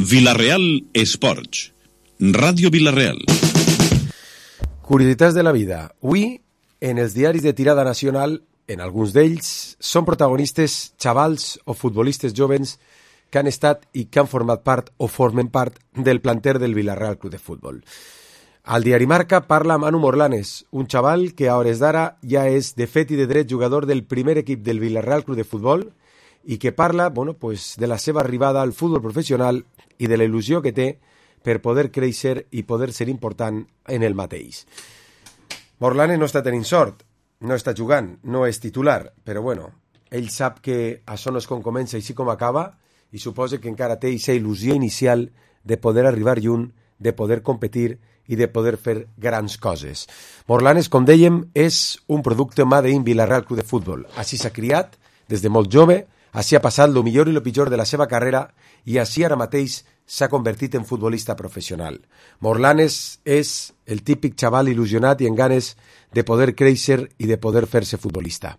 Vila-real Esports. Ràdio Vila-real. Curiositats de la vida. Avui, en els diaris de tirada nacional, en alguns d'ells, són protagonistes xavals o futbolistes jovens que han estat i que han format part o formen part del planter del Vila-real Club de Futbol. Al diari Marca parla Manu Morlanes, un xaval que a hores d'ara ja és de fet i de dret jugador del primer equip del Vila-real Club de Futbol i que parla de la seva arribada al futbol professional i de la il·lusió que té per poder créixer i poder ser important en el mateix. Morlanes no està tenint sort, no està jugant, no és titular, però ell sap que això no és com comença i sí com acaba i suposa que encara té aquesta il·lusió inicial de poder arribar lluny, de poder competir i de poder fer grans coses. Morlanes, com dèiem, és un producte made in Vila-real Club de Futbol. Així s'ha criat, des de molt jove, així ha passat lo millor i lo pitjor de la seva carrera i així ara mateix s'ha convertit en futbolista professional. Morlanes és el típic xaval il·lusionat i amb ganes de poder créixer i de poder fer-se futbolista.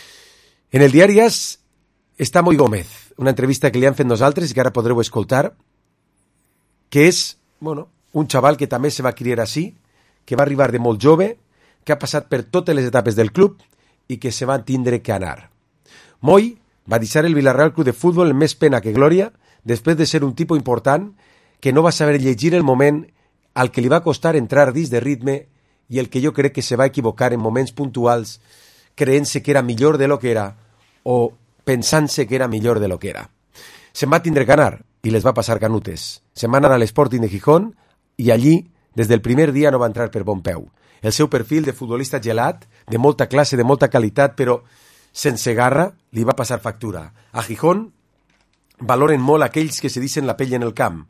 En el diari AS està Moi Gómez, una entrevista que li han fet nosaltres i que ara podreu escoltar, que és, un xaval que també se va criar així, que va arribar de molt jove, que ha passat per totes les etapes del club i que se va tindre que anar. Moi va deixar el Vila-real Club de Futbol amb més pena que glòria després de ser un tipus important que no va saber llegir el moment al que li va costar entrar dins de ritme i el que jo crec que se va equivocar en moments puntuals creent-se que era millor de lo que era o pensant-se que era millor de lo que era. Se'n va tindre que anar i les va passar canutes. Se'n va anar a l'Sporting de Gijón i allí, des del primer dia, no va entrar per bon peu. El seu perfil de futbolista gelat, de molta classe, de molta qualitat, però sense garra, li va passar factura. A Gijón valoren molt aquells que se deixen la pell en el camp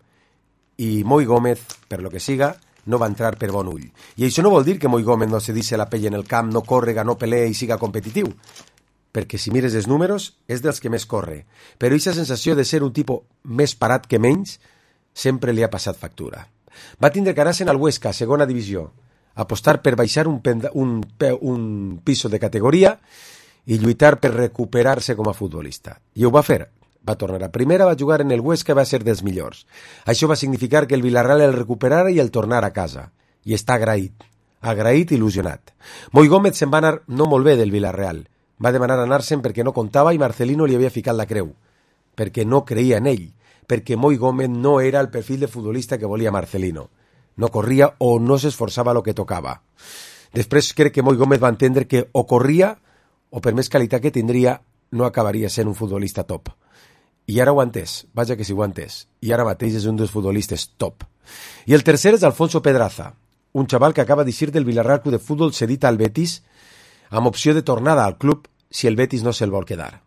i Moi Gómez, per lo que siga, no va entrar per bon ull. I això no vol dir que Moi Gómez no se deixi la pell en el camp, no córrega, no pelee i siga competitiu, perquè si mires els números és dels que més corre, però aquesta sensació de ser un tipus més parat que menys sempre li ha passat factura. Va tindre que anar-se'n al Huesca, segona divisió, apostar per baixar un piso de categoria i lluitar per recuperar-se com a futbolista. I ho va fer. Va tornar a primera, va jugar en el Huesca i va ser dels millors. Això va significar que el Vila-real el recuperara i el tornara a casa. I està agraït i il·lusionat. Moi Gómez se'n va anar no molt bé del Vila-real. Va demanar anar-se'n perquè no comptava i Marcelino li havia ficat la creu. Perquè no creia en ell. Perquè Moi Gómez no era el perfil de futbolista que volia Marcelino. No corria o no s'esforçava lo que tocava. Després crec que Moi Gómez va entendre que o corria o per més qualitat que tindria no acabaria sent un futbolista top. I ara ho ha entès, vaja que si ho ha entès. I ara mateix és un dels futbolistes top. I el tercer és Alfonso Pedraza, un xaval que acaba d'eixir del Vila-real Club de Futbol cedit al Betis amb opció de tornada al club si el Betis no se'l vol quedar.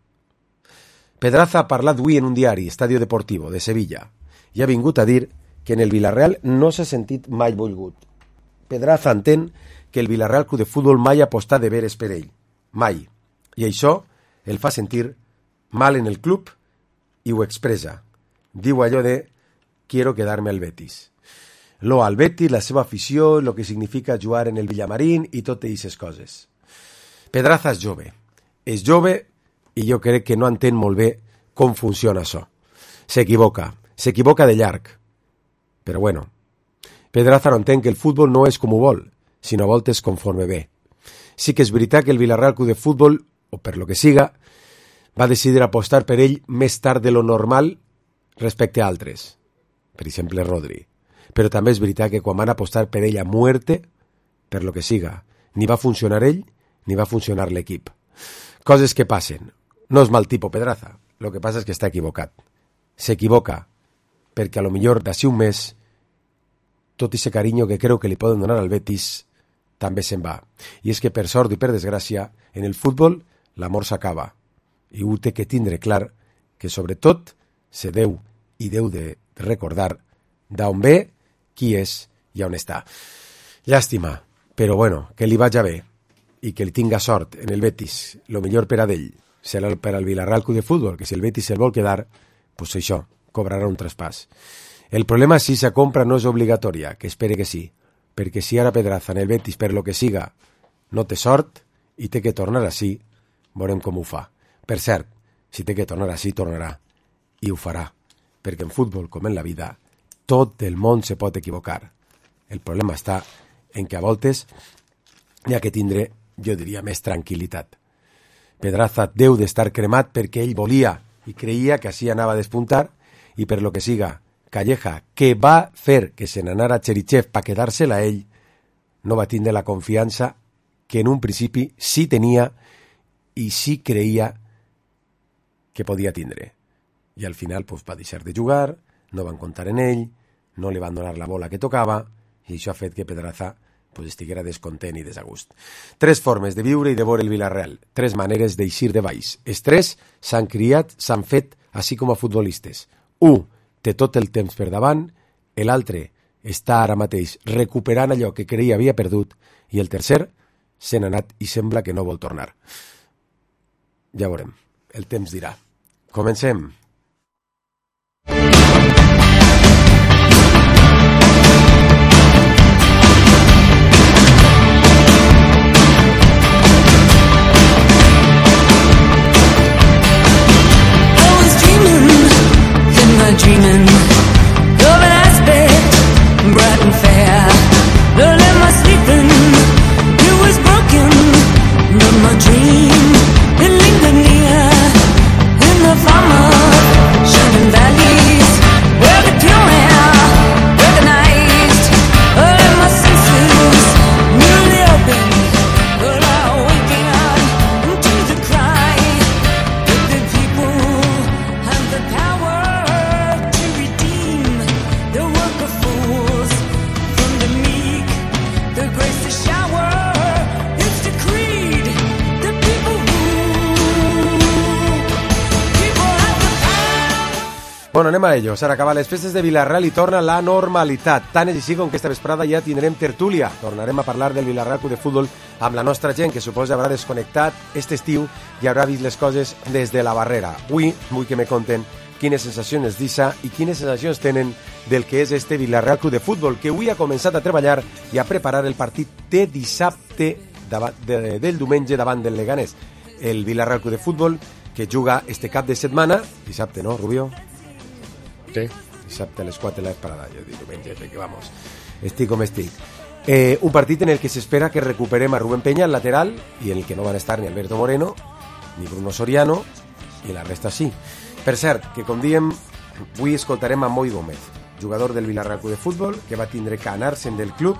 Pedraza ha parlat avui en un diari, Estadio Deportivo, de Sevilla, i ha vingut a dir que en el Vila-real no s'ha sentit mai volgut. Pedraza entén que el Vila-real Club de Futbol mai ha apostat de veres per ell. Mai. I això el fa sentir mal en el club i ho expressa. Diu allò de «quiero quedarme al Betis». Lo al Betis, la seva afició, lo que significa jugar en el Villamarín i totes aquestes coses. Pedraza és jove i jo crec que no entén molt bé com funciona això. S'equivoca de llarg. Però Pedraza no entén que el futbol no és com ho vol, sinó a voltes conforme ve. Sí que és veritat que el Vila-real Club de Futbol, o per lo que siga, va decidir apostar per ell més tard de lo normal respecte a altres. Per exemple, Rodri. Però també és veritat que quan van apostar per ell a muerte, per lo que siga, ni va funcionar ell, ni va funcionar l'equip. Coses que passen. No és mal tipus Pedraza. Lo que passa és que està equivocat. S'equivoca perquè a lo millor d'ací un mes tot ese carinyo que creu que li poden donar al Betis també se'n va. I és que per sort i per desgràcia, en el futbol l'amor s'acaba. I ho té que tindre clar que sobretot se deu de recordar d'on ve, qui és i on està. Llàstima, però que li vaja bé i que li tinga sort en el Betis. Lo millor per a d'ell serà per al Vila-real Club de Futbol, que si el Betis se'l vol quedar, pues això, cobrarà un traspàs. El problema si sa compra no és obligatòria, que espere que sí, perquè si ara Pedraza en el Betis, per lo que siga, no té sort i té que tornar així, veurem com ho fa. Per cert, si té que tornar així, tornarà. I ho farà. perquè en futbol, com en la vida, tot el món se pot equivocar. El problema està en que a voltes hi ha que tindre, jo diria, més tranquil·litat. Pedraza deu d'estar cremat perquè ell volia i creia que així anava a despuntar, i per lo que siga, Calleja, que va fer que se n'anara Cherichev per quedar-se-la ell, no va tindre la confiança que en un principi sí tenia i sí creia que podia tindre. I al final pues, va deixar de jugar, no van comptar en ell, no li van donar la bola que tocava, i això ha fet que Pedraza pues, estiguera descontent i desagust. 3 formes de viure i de veure el Villarreal, 3 maneres d'eixir de baix. Els 3 s'han criat, s'han fet, així com a futbolistes. 1 té tot el temps per davant, l'altre està ara mateix recuperant allò que creia havia perdut, i el tercer se n'ha anat i sembla que no vol tornar. Ja veurem, el temps dirà. Comencem. Dreaming of an aspect bright and fair. Don't let my sleeping, it was broken, but my dream, it lingered near in the farmer shining valleys where the pure air recognized all of my senses newly open, but I waking up to the cry that the people have the power. Bueno, anem a ello. S'han acabat les festes de Villarreal i torna la normalitat. Tant és així com que esta vesprada ja tindrem tertúlia. Tornarem a parlar del Villarreal Club de Futbol amb la nostra gent, que suposa haurà desconnectat este estiu i haurà vist les coses des de la barrera. Avui vull que me conten quines sensacions deixa i quines sensacions tenen del que és este Villarreal Club de Futbol, que avui ha començat a treballar i a preparar el partit de dissabte del diumenge davant del Leganés. El Villarreal Club de Futbol que juga este cap de setmana, dissabte, no, Rubio? Sí. Dissabte a les 4 de la vesprada, jo dic diumenge, perquè vamos, estic com estic. Un partit en el que s'espera que recuperem a Rubén Peña, el lateral, i en el que no van estar ni Alberto Moreno, ni Bruno Soriano, i la resta sí. Per cert, que com diem, avui escoltarem a Moi Gómez, jugador del Villarreal Club de Futbol, que va tindre que anar-se'n del club,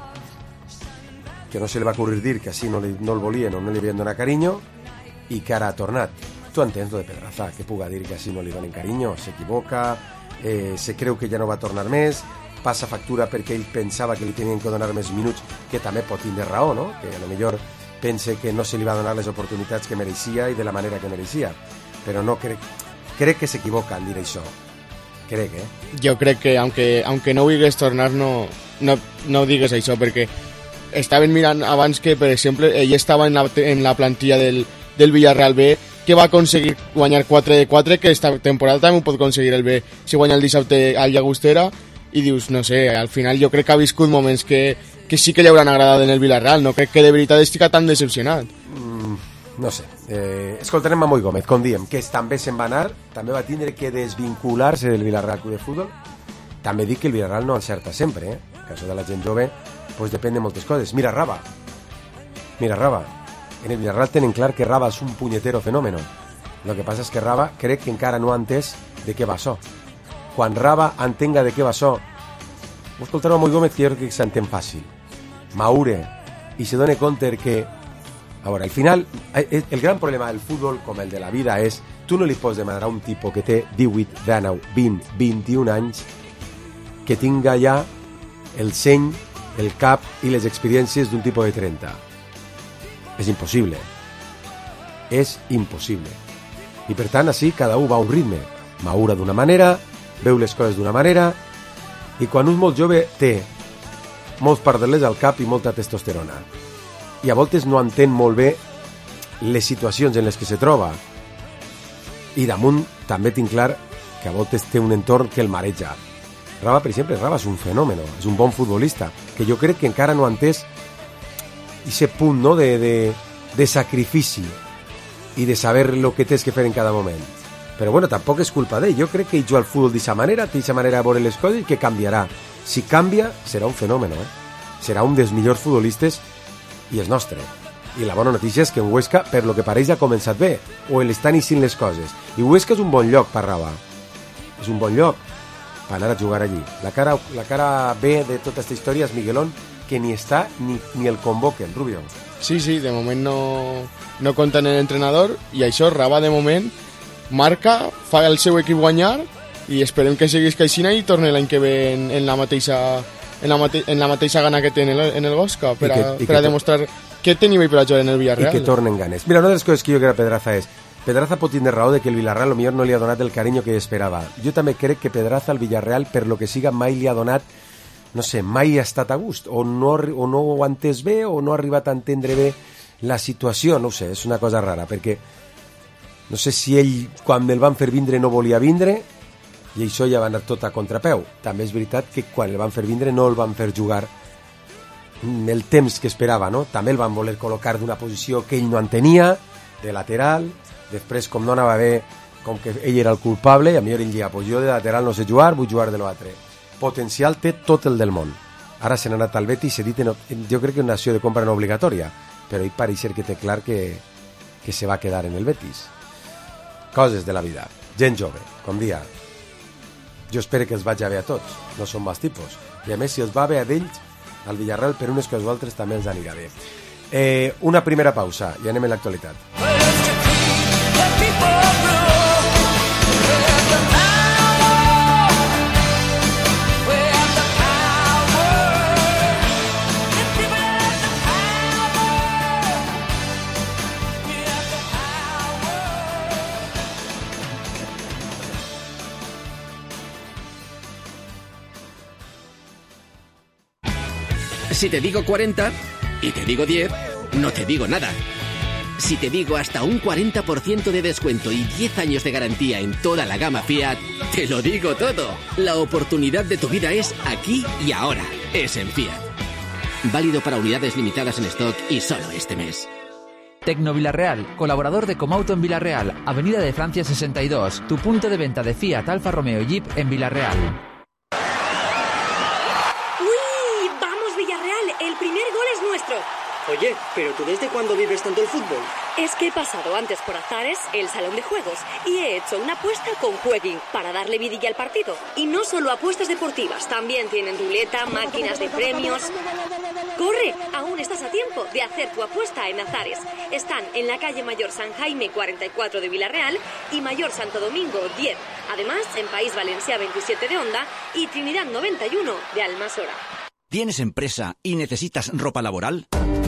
que no se li va ocurrir dir que així no el volien o no li havien donat carinyo, i que ara ha tornat. Tu entens lo de Pedraza, que puga dir que així no li donen carinyo, s'equivoca, se creu que ja no va tornar més, passa factura perquè ell pensava que li tenien que donar més minuts, que també pot tindre raó, no? Que a lo millor pense que no se li va donar les oportunitats que mereixia i de la manera que mereixia, però no crec que s'equivoca en dir això. Crec, Jo crec que aunque no vulguis tornar no digues això, perquè estaven mirant abans que, per exemple, ell estava en la plantilla del Villarreal B, que va aconseguir guanyar 4 de 4, que esta temporada també ho pot aconseguir el B si guanya el dissabte al Llagostera, i dius, no sé, al final jo crec que ha viscut moments que sí que li hauran agradat en el Villarreal, no crec que de veritat estic tan decepcionat. No sé, escoltarem a Moi Gómez, com diem, que també se'n va anar, també va tindre que desvincular-se del Villarreal Club de Futbol. També dic que el Villarreal no encerta sempre, en cas de la gent jove, pues depèn de moltes coses. Mira Raba, en el Villarreal tenen clar que Raba és un punyetero fenómeno. Lo que passa és que Raba crec que encara no ha entès de què va això. Quan Raba entenga de què va això, ho escoltarem a Moi Gómez, que jo crec que s'entén fàcil. Maure, i se dona compte que, a veure, al final, el gran problema del futbol, com el de la vida, és tu no li pots demanar a un tipus que té 18, 19, 20, 21 anys que tinga ja el seny, el cap i les experiències d'un tipus de 30. És impossible. És impossible. I per tant, així, cada un va a un ritme. Maura d'una manera, veu les coses d'una manera, i quan un molt jove té molts pardalers al cap i molta testosterona, i a voltes no entén molt bé les situacions en les que se troba, i damunt també tinc clar que a voltes té un entorn que el mareja. Raba, per exemple, Raba és un fenomen, és un bon futbolista, que jo crec que encara no ha entès aquest punt, no, de sacrifici i de saber el que tens que fer en cada moment. Però bueno, tampoc és culpa d'ell. Jo crec que ell juga al futbol d'aquesta manera, té aquesta manera de veure les coses i que canviarà. Si canvia, serà un fenomen, Serà un dels millors futbolistes i és nostre. I la bona notícia és que en Huesca, per lo que pareix, ha començat bé, o l'estan iniciant les coses. I Huesca és un bon lloc per Rabat. És un bon lloc per anar a jugar allí. La cara B de tota aquesta història és Miguelón, que ni està ni el convoquen, Rubio. Sí, de moment no compten en l'entrenador, i això, Rabat de moment marca, fa el seu equip guanyar, i esperem que seguís així i torni l'any que ve en la mateixa gana que té en el Huesca, per a demostrar que té nivell per a jugar en el Villarreal. I que tornen ganes. Mira, una de les coses que jo crec a Pedraza és Pedraza pot tindre raó de que el Villarreal a lo millor no li ha donat el carinyo que esperava. Jo també crec que Pedraza al Villarreal, per lo que siga, mai li ha donat, no sé, mai ha estat a gust, o no ho ha entès bé, o no ha arribat a entendre bé la situació, no ho sé, és una cosa rara, perquè no sé si ell, quan el van fer vindre, no volia vindre, i això ja va anar tot a contrapeu. També és veritat que quan el van fer vindre no el van fer jugar el temps que esperava, no? També el van voler col·locar d'una posició que ell no entenia, de lateral, després com no anava bé, com que ell era el culpable, i a millor ell dia, pues jo de lateral no sé jugar, vull jugar de l'altre. Potencial té tot el del món. Ara se n'ha anat al Betis, jo crec que és una acció de compra no obligatòria, però ell pareix ser que té clar que se va quedar en el Betis. Coses de la vida. Gent jove, com dia. Jo espero que els vagi bé a tots, no són mals tipus. I a més, si els va bé a d'ells, al Villarreal, per unes coses o altres, també els anirà bé. Una primera pausa i anem a l'actualitat. Si te digo 40 y te digo 10, no te digo nada. Si te digo hasta un 40% de descuento y 10 años de garantía en toda la gama Fiat, te lo digo todo. La oportunidad de tu vida es aquí y ahora. Es en Fiat. Válido para unidades limitadas en stock y solo este mes. Tecno Villarreal, colaborador de Comauto en Villarreal, Avenida de Francia 62, tu punto de venta de Fiat, Alfa Romeo y Jeep en Villarreal. El primer gol es nuestro. Oye, ¿pero tú desde cuándo vives tanto el fútbol? Es que he pasado antes por Azares, el salón de juegos, y he hecho una apuesta con Jueguin para darle vidilla al partido. Y no solo apuestas deportivas, también tienen ruleta, máquinas de premios. ¡Corre! Aún estás a tiempo de hacer tu apuesta en Azares. Están en la calle Mayor San Jaime 44 de Villarreal y Mayor Santo Domingo 10. Además, en País Valencià 27 de Onda y Trinidad 91 de Almasora. ¿Tienes empresa y necesitas ropa laboral?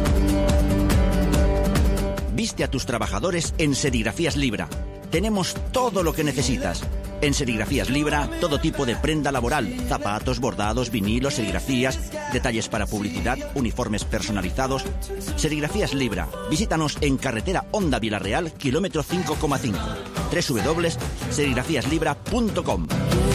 Viste a tus trabajadores en Serigrafías Libra. Tenemos todo lo que necesitas. En Serigrafías Libra, todo tipo de prenda laboral, zapatos, bordados, vinilos, serigrafías, detalles para publicidad, uniformes personalizados. Serigrafías Libra. Visítanos en carretera Onda Villarreal, kilómetro 5,5. www.serigrafíaslibra.com.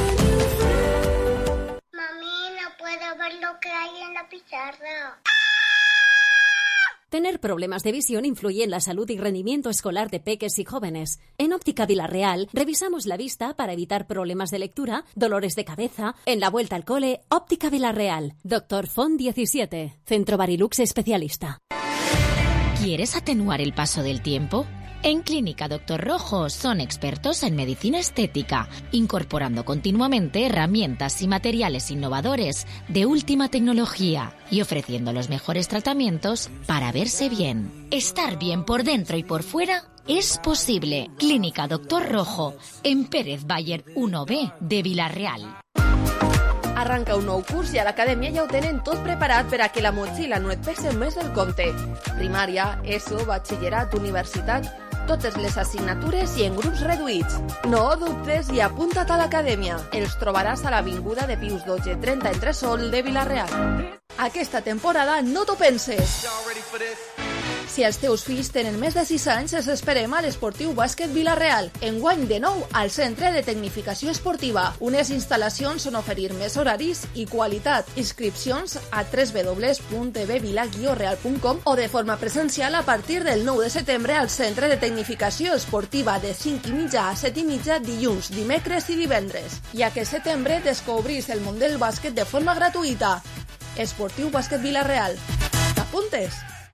Lo que hay en la pizarra. Tener problemas de visión influye en la salud y rendimiento escolar de peques y jóvenes. En Óptica Villarreal revisamos la vista para evitar problemas de lectura, dolores de cabeza. En la vuelta al cole, Óptica Villarreal. Dr. Font 17, Centro Barilux especialista. ¿Quieres atenuar el paso del tiempo? En Clínica Dr. Rojo son expertos en medicina estética, incorporando continuamente herramientas y materiales innovadores de última tecnología y ofreciendo los mejores tratamientos para verse bien. Estar bien por dentro y por fuera es posible. Clínica Dr. Rojo, en Pérez Bayer 1B de Villarreal. Arranca un nou curs i a l'acadèmia ja ho tenen tot preparat per a que la motxilla no et pese més del compte. Primària, ESO, batxillerat, universitat, totes les assignatures i en grups reduïts. No dubtes i apunta't a l'acadèmia. Els trobaràs a l'Avinguda de Pius XII 30 entre Sol de Villarreal. Aquesta temporada no t'ho penses. Si Si els teus fills tenen més de 6 anys, els esperem a l'Esportiu Bàsquet Vila-real. Enguany de nou al Centre de Tecnificació Esportiva. Unes instal·lacions on oferir més horaris i qualitat. Inscripcions a www.bvila-real.com o de forma presencial a partir del 9 de setembre al Centre de Tecnificació Esportiva de 5:30 a 7:30 dilluns, dimecres i divendres. I aquest setembre descobrís el món del bàsquet de forma gratuïta. Esportiu Bàsquet Vila-real. ¿T'apuntes?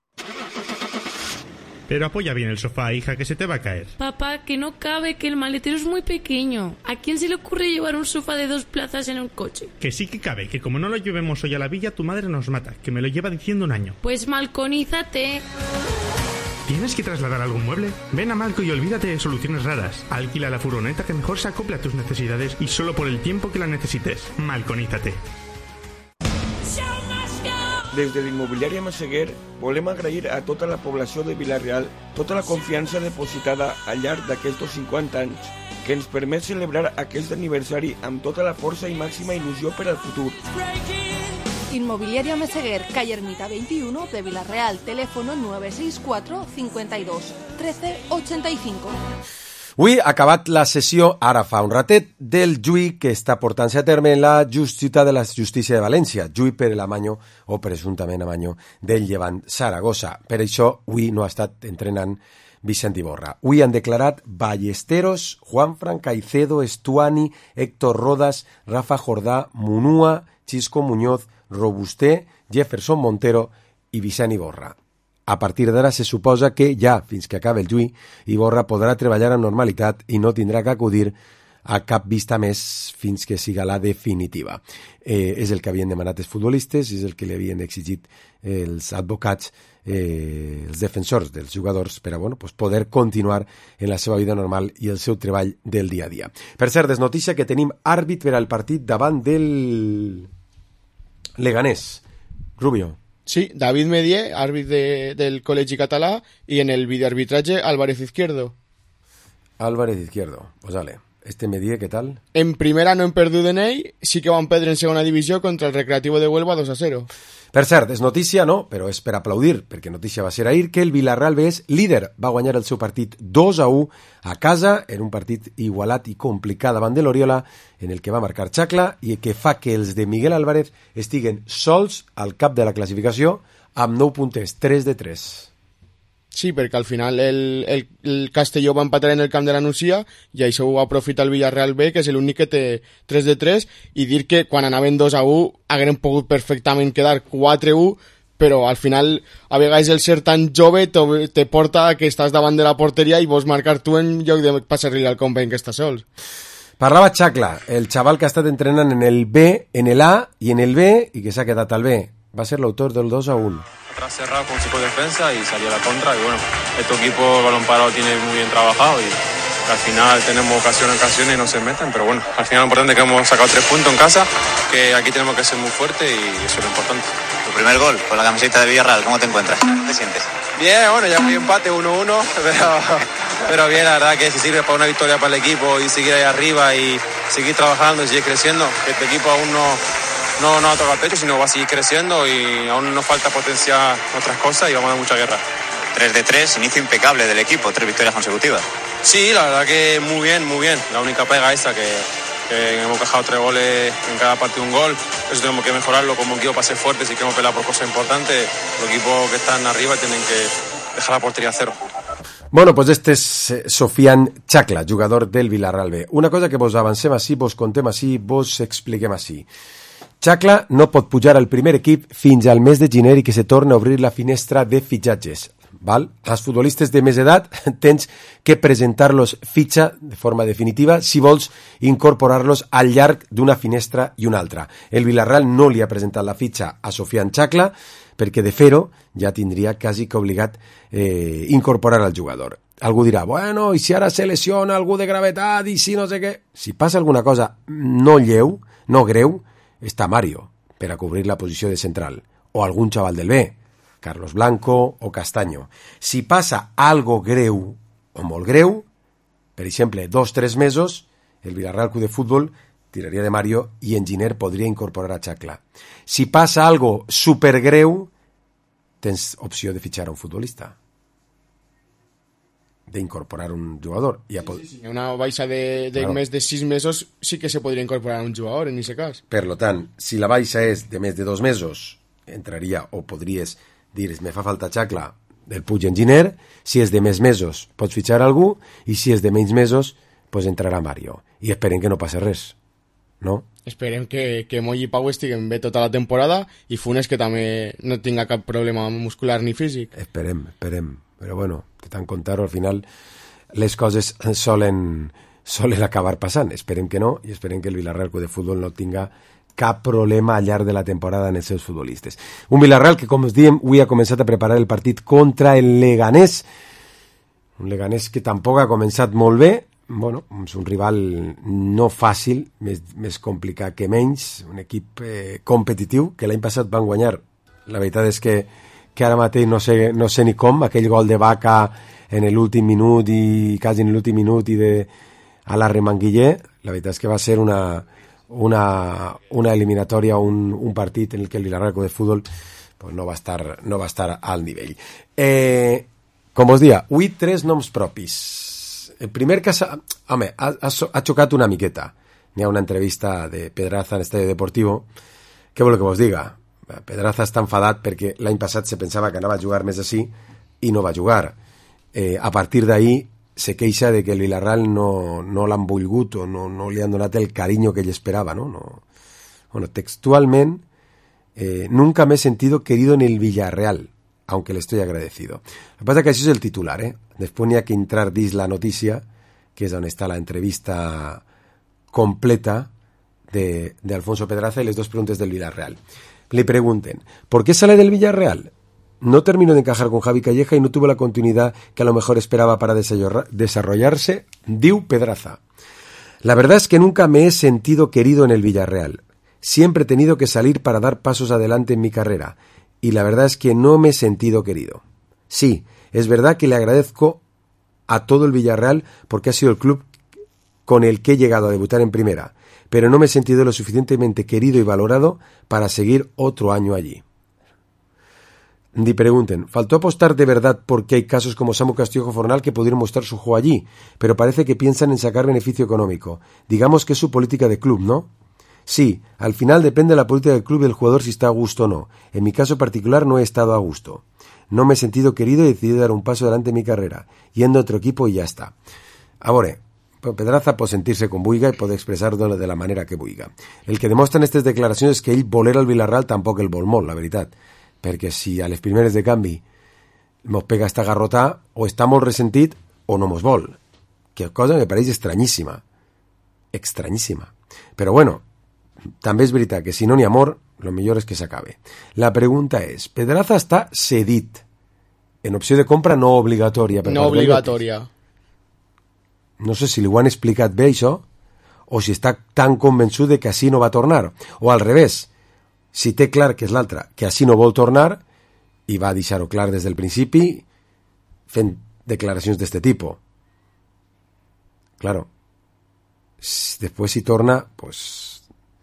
Pero apoya bien el sofá, hija, que se te va a caer. Papá, que no cabe, que el maletero es muy pequeño. ¿A quién se le ocurre llevar un sofá de 2 plazas en un coche? Que sí que cabe, que como no lo llevemos hoy a la villa, tu madre nos mata, que me lo lleva diciendo un año. Pues malconízate. ¿Tienes que trasladar algún mueble? Ven a Malco y olvídate de soluciones raras. Alquila la furgoneta que mejor se acople a tus necesidades y solo por el tiempo que la necesites. Malconízate. Des de l'Immobiliària Massaguer volem agrair a tota la població de Vila-real tota la confiança depositada al llarg d'aquests 50 anys que ens permet celebrar aquest aniversari amb tota la força i màxima il·lusió per al futur. Inmobiliaria Meseguer, calle Ermita 21 de Vila-real, teléfono 964 52 13 85. Avui ha acabat la sessió, ara fa un ratet, del juí que està portant-se a terme en la Ciutat de la Justícia de València, juí per l'amanyo, o presumptament amanyo, del Llevant Saragossa. Per això, avui no ha estat entrenant Vicent Iborra. Avui han declarat Ballesteros, Juanfran Caicedo, Estuani, Héctor Rodas, Rafa Jordà, Munúa, Xisco Muñoz, Robusté, Jefferson Montero i Vicent Iborra. A partir d'ara se suposa que ja, fins que acabi el juí, Iborra podrà treballar amb normalitat i no tindrà que acudir a cap vista més fins que siga la definitiva. És el que havien demanat els futbolistes, és el que li havien exigit els advocats, els defensors dels jugadors per a poder continuar en la seva vida normal i el seu treball del dia a dia. Per cert, és notícia que tenim àrbit per al partit davant del Leganés. Rubio. Sí, David Medier, àrbit del Col·legi Català, i en el videoarbitratge Álvarez Izquierdo. Álvarez Izquierdo, pues vale. Este Medier, ¿qué tal? En primera no hem perdut en ell, sí que van perdre en segona divisió contra el Recreativo de Huelva 2-0. Per cert, és notícia, no, però és per aplaudir, perquè notícia va ser ahir que el Villarreal B és líder. Va guanyar el seu partit 2-1 a casa, en un partit igualat i complicat davant de l'Oriola, en el que va marcar Chacla i que fa que els de Miguel Álvarez estiguen sols al cap de la classificació amb 9 punters, 3 de 3. Sí, perquè al final el Castelló va empatar en el camp de la Nucia i això ho aprofita el Villarreal B, que és l'únic que té 3 de 3, i dir que quan anaven 2-1 hagueren pogut perfectament quedar 4-1, però al final a vegades el ser tan jove te porta a que estàs davant de la porteria i vols marcar tu en lloc de passar-li al company que està sols. Parlava Chacla, el xaval que ha estat entrenant en el B, en el A i en el B i que s'ha quedat al B. Va ser l'autor del 2-1. Atrás cerrado con su defensa y salió a la contra, y bueno, este equipo balón parado tiene muy bien trabajado y al final tenemos ocasiones y no se meten, pero bueno, al final lo importante es que hemos sacado 3 puntos en casa, que aquí tenemos que ser muy fuertes y eso es lo importante. Tu primer gol con la camiseta de Villarreal, ¿cómo te encuentras? ¿Cómo te sientes? Bien, bueno, ya fui empate 1-1, pero bien, la verdad que si sirve para una victoria para el equipo y seguir ahí arriba y seguir trabajando y seguir creciendo, que este equipo aún no ha tocado el techo, sino va a seguir creciendo y aún nos falta potenciar otras cosas y vamos a dar mucha guerra. 3 de 3, inicio impecable del equipo, 3 victorias consecutivas. Sí, la verdad que muy bien. La única pega esa que hemos cajado 3 goles en cada partido, un gol. Eso tenemos que mejorarlo como equipo para ser fuertes y que hemos peleado por cosas importantes. Los equipos que están arriba tienen que dejar la portería a 0. Bueno, pues este és Sofian Chacla, jugador del Villarreal B. Una cosa que vos avancem així, vos contem així, vos expliquem així. Chacla no pot pujar al primer equip fins al mes de gener i que se torna a obrir la finestra de fitxatges. Val? Els futbolistes de més edat tens que presentar-los fitxa de forma definitiva si vols incorporar-los al llarg d'una finestra i una altra. El Villarreal no li ha presentat la fitxa a Sofian Chacla perquè de fer-ho ja tindria quasi que obligat incorporar al jugador. Algú dirà, bueno, i si ara se lesiona algú de gravetat i si no sé què... Si passa alguna cosa no lleu, no greu, està Mario per a cobrir la posició de central, o algun xaval del B, Carlos Blanco o Castaño. Si passa algo greu o molt greu, per exemple 2-3 mesos, el Villarreal Club de Futbol tiraria de Mario i en Giner podria incorporar a Chacla. Si passa algo supergreu, tens opció de fitxar a un futbolista. d'incorporar un jugador. Si hi ha una baixa de més de 6 mesos, sí que se podria incorporar un jugador, en aquest cas. Per lo tant, si la baixa és de més de 2 mesos, entraria, o podries dir, me fa falta xacla del Puig Enginyer, si és de més mesos pots fitxar algú, i si és de menys mesos pues entrarà Mario, i esperem que no passi res, no? Esperem que Moll i Pau estiguen bé tota la temporada i Funes que també no tinga cap problema muscular ni físic. Esperem, però bueno, de tant contar al final les coses solen acabar passant, esperem que no, i esperem que el Villarreal Club de Futbol no tinga cap problema al llarg de la temporada en els seus futbolistes. Un Villarreal que, com us diem, avui ha començat a preparar el partit contra el Leganés, un Leganés que tampoc ha començat molt bé. Bueno, és un rival no fàcil, més complicat que menys, un equip competitiu, que l'any passat van guanyar. La veritat és que ara mateix no sé ni com, aquell gol de Vaca en l'últim minut i quasi en l'últim minut i a la Remanguiller, la veritat és que va ser una eliminatòria, un partit en el que el Villarreal Club de Futbol pues no va estar al nivell. Com us dia, avui 3 noms propis. El primer cas, home, ha xocat una miqueta. N'hi ha una entrevista de Pedraza en Estadio Deportivo. Què vol que vos diga? Pedraza està enfadat perquè l'any passat se pensava que anava a jugar més així i no va jugar. A partir d'ahí se queixa de que el Villarreal no l'han volgut o no li han donat el carinyo que ell esperava, ¿no? Bueno, textualment, nunca me he sentido querido en el Villarreal, aunque le estoy agradecido. Lo que pasa es que això és el titular, Después n'hi ha que entrar dins la notícia, que és on està la entrevista completa de Alfonso Pedraza y las 2 preguntas del Villarreal. Le pregunten, ¿por qué sale del Villarreal? No terminó de encajar con Javi Calleja y no tuvo la continuidad que a lo mejor esperaba para desarrollarse, diu Pedraza. La verdad es que nunca me he sentido querido en el Villarreal. Siempre he tenido que salir para dar pasos adelante en mi carrera. Y la verdad es que no me he sentido querido. Sí, es verdad que le agradezco a todo el Villarreal porque ha sido el club con el que he llegado a debutar en primera, pero no me he sentido lo suficientemente querido y valorado para seguir otro año allí. Y pregunten, ¿faltó apostar de verdad porque hay casos como Samu Castillo Fornal que pudieron mostrar su juego allí, pero parece que piensan en sacar beneficio económico? Digamos que es su política de club, ¿no? Sí, al final depende de la política del club y del jugador si está a gusto o no. En mi caso particular no he estado a gusto. No me he sentido querido y he decidido dar un paso adelante en mi carrera, yendo a otro equipo y ya está. Ahora, Pedraza pot sentir-se com vulga i pot expressar-ho de la manera que vulga. El que demostren aquestes declaracions és que ell voler al Villarreal tampoc el vol molt, la veritat. Perquè si a les primeres de canvi mos pega esta garrotà, o està molt ressentit o no mos vol. Que cosa me pareix estranyíssima. Estranyíssima. Però bueno, també és veritat que si no n'hi ha amor, lo millor és que s'acabe. La pregunta és, Pedraza està cedit en opció de compra no obligatòria. No obligatòria. No sé si li ho han explicat bé això, o si està tan convençut de que així no va tornar, o al revés, si té clar que és l'altre, que així no vol tornar, i va deixar-ho clar des del principi, fent declaracions d'este tipus. Claro, després si torna, pues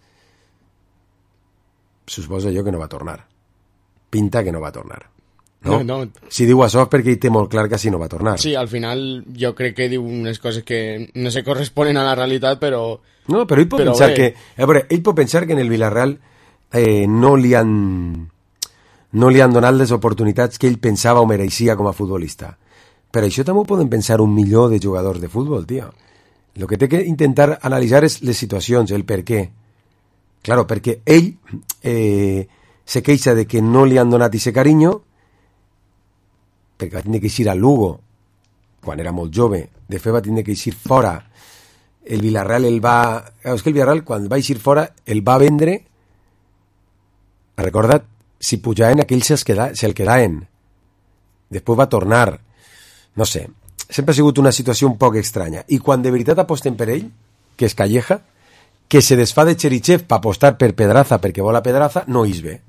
suposo jo que no va tornar. Pinta que no va tornar. No? Si diu això és perquè ell té molt clar que així no va tornar. Sí, al final jo crec que diu unes coses que no se corresponen a la realitat, però... No, però ell pot pensar que... A veure, ell pot pensar que en el Villarreal no li han donat les oportunitats que ell pensava o mereixia com a futbolista. Per això també ho poden pensar un milió de jugadors de futbol, tio. El que té que intentar analitzar és les situacions, el per què. Claro, perquè ell se queixa de que no li han donat ese carinyo, perquè va tindre que eixir a Lugo quan era molt jove, de fet va tindre que eixir fora. El Villarreal el va... És que el Villarreal quan va eixir fora el va vendre, recorda't, si pujaven aquells se'l quedaven, després va tornar, no sé, sempre ha sigut una situació un poc estranya, i quan de veritat aposten per ell, que és Calleja, que se desfà de Cherichev per apostar per Pedraza perquè vol a Pedraza, no és bé.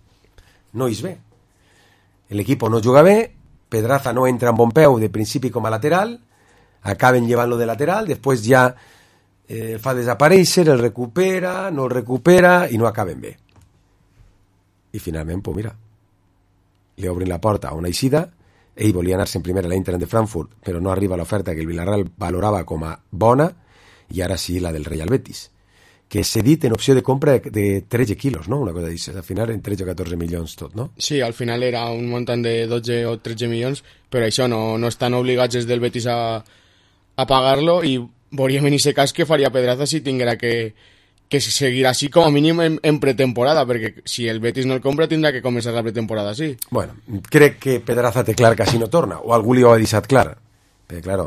L'equip no juga bé, Pedraza no entra en bon peu de principi com a lateral, acaben llevant-lo de lateral, després ja fa desaparèixer, el recupera, no el recupera i no acaben bé. I finalment, pues mira, li obrin la porta a una eixida ell volia anar-se en primera a l'Eintracht de Frankfurt, però no arriba l'oferta que el Villarreal valorava com a bona, i ara sí la del Real Betis, que és cedit en opció de compra de 13 quilos, no? Una cosa d'això, al final en 13 o 14 milions tot, no? Sí, al final era un muntant de 12 o 13 milions, però això no estan obligats des del Betis a pagar-lo, i veuríem en aquest cas que faria Pedraza si tinguera que seguir així com a mínim en pretemporada, perquè si el Betis no el compra tindrà que començar la pretemporada així. Bueno, crec que Pedraza té clar que així no torna, o algú li ho ha deixat clar, perquè claro,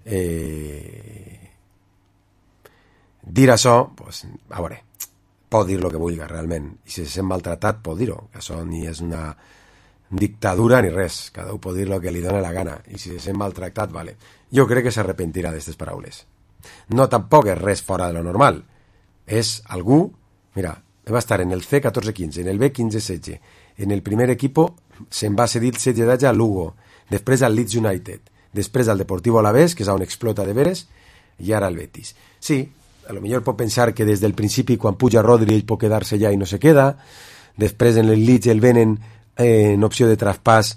dir això, pues, a veure, pot dir el que vulgui realment, i si se sent maltratat pot dir-ho, que això ni és una dictadura ni res, cada un pot dir el que li dona la gana, i si se sent maltractat, vale. Jo crec que s'arrepentirà d'aquestes paraules. No, tampoc és res fora de lo normal, és algú, mira, va estar en el C14-15, en el B15-16, en el primer equipo se'n va cedir el 16 d'atge a Lugo, després al Leeds United, després al Deportivo Alavés, que és on explota de veres, i ara al Betis. Sí, a lo millor pot pensar que des del principi quan puja Rodri ell pot quedar-se allà i no se queda, després en el Leeds el venen en opció de traspàs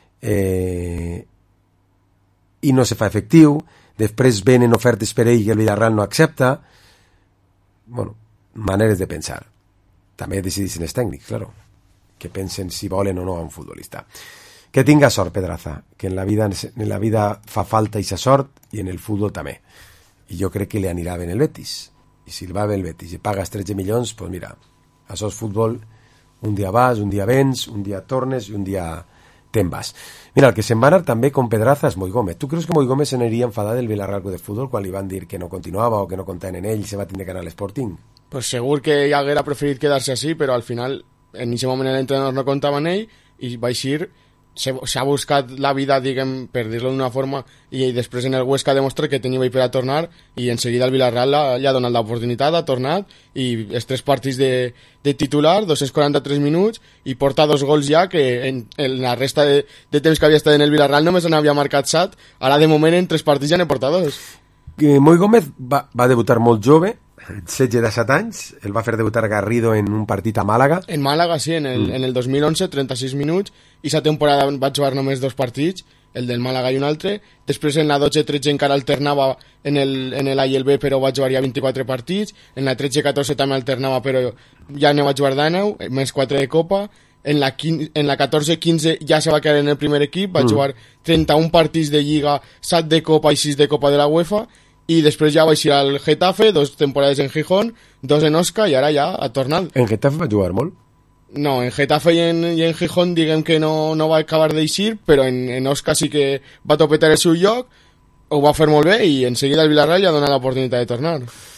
i no se fa efectiu, després venen ofertes per ell i el Villarreal no accepta. Bueno, maneres de pensar. També decideixen els tècnics, claro, que pensen si volen o no a un futbolista. Que tinga sort Pedraza, que en la vida fa falta aquesta sort, i en el futbol també. I jo crec que li anirà bé el Betis, i si el va bé el Betis i pagues 13 milions, pues mira, això és futbol, un dia vas, un dia vens, un dia tornes i un dia te'n vas. Mira, el que se'n va anar també con Pedraza és Moi Gómez. Tu creus que Moi Gómez se n'aniria enfadat del Villarreal de Futbol quan li van dir que no continuava o que no comptaven en ell i se va tindre que anar a l'Sporting? Pues segur que ja haguera preferit quedar-se així, però al final en aquest moment l'entrenador no comptava en ell i va eixir, s'ha buscat la vida, diguem, per dir-lo d'una forma, i després en el Huesca demostra que tenia per a tornar, i en seguida el Villarreal li ha donat l'oportunitat, ha tornat, i els 3 partits de titular, 243 minuts, i porta 2 gols ja, que en la resta de temps que havia estat en el Villarreal només n'havia marcat 7, ara de moment en 3 partits ja n'he portat 2. Moi Gómez va debutar molt jove, 16 de 7 anys, el va fer debutar Garrido en un partit a Màlaga. En Màlaga, sí, en el 2011, 36 minuts, i la temporada va jugar només 2 partits, el del Màlaga i un altre. Després en la 12-13 encara alternava en l'A i el B, però va jugar ja 24 partits. En la 13-14 també alternava, però ja ne va jugar 19, més 4 de Copa. En la 14-15 ja se va quedar en el primer equip, va jugar 31 partits de Lliga, 7 de Copa i 6 de Copa de la UEFA, i després ja va eixir al Getafe, 2 temporades en Gijón, 2 en Osca, i ara ja ha tornat. En Getafe va jugar molt? No, en Getafe i en Gijón diguem que no va acabar d'eixir, però en Osca sí que va topetar el seu lloc, ho va fer molt bé, i en seguida el Villarreal ja ha donat l'oportunitat de tornar.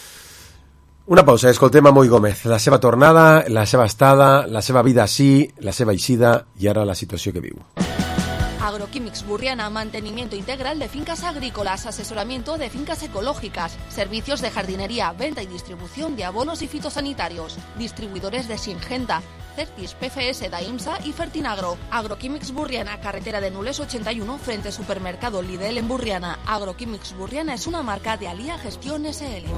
Una pausa, escoltem a Moi Gómez, la seva tornada, la seva estada, la seva vida així, la seva eixida i ara la situació que viu. Agroquímics Burriana, mantenimiento integral de fincas agrícolas, asesoramiento de fincas ecológicas, servicios de jardinería, venta y distribución de abonos y fitosanitarios, distribuidores de Singenta, Certis, PFS, Daimsa y Fertinagro. Agroquímics Burriana, carretera de Nules 81, frente Supermercado Lidl en Burriana. Agroquímics Burriana es una marca de Alía Gestión SL.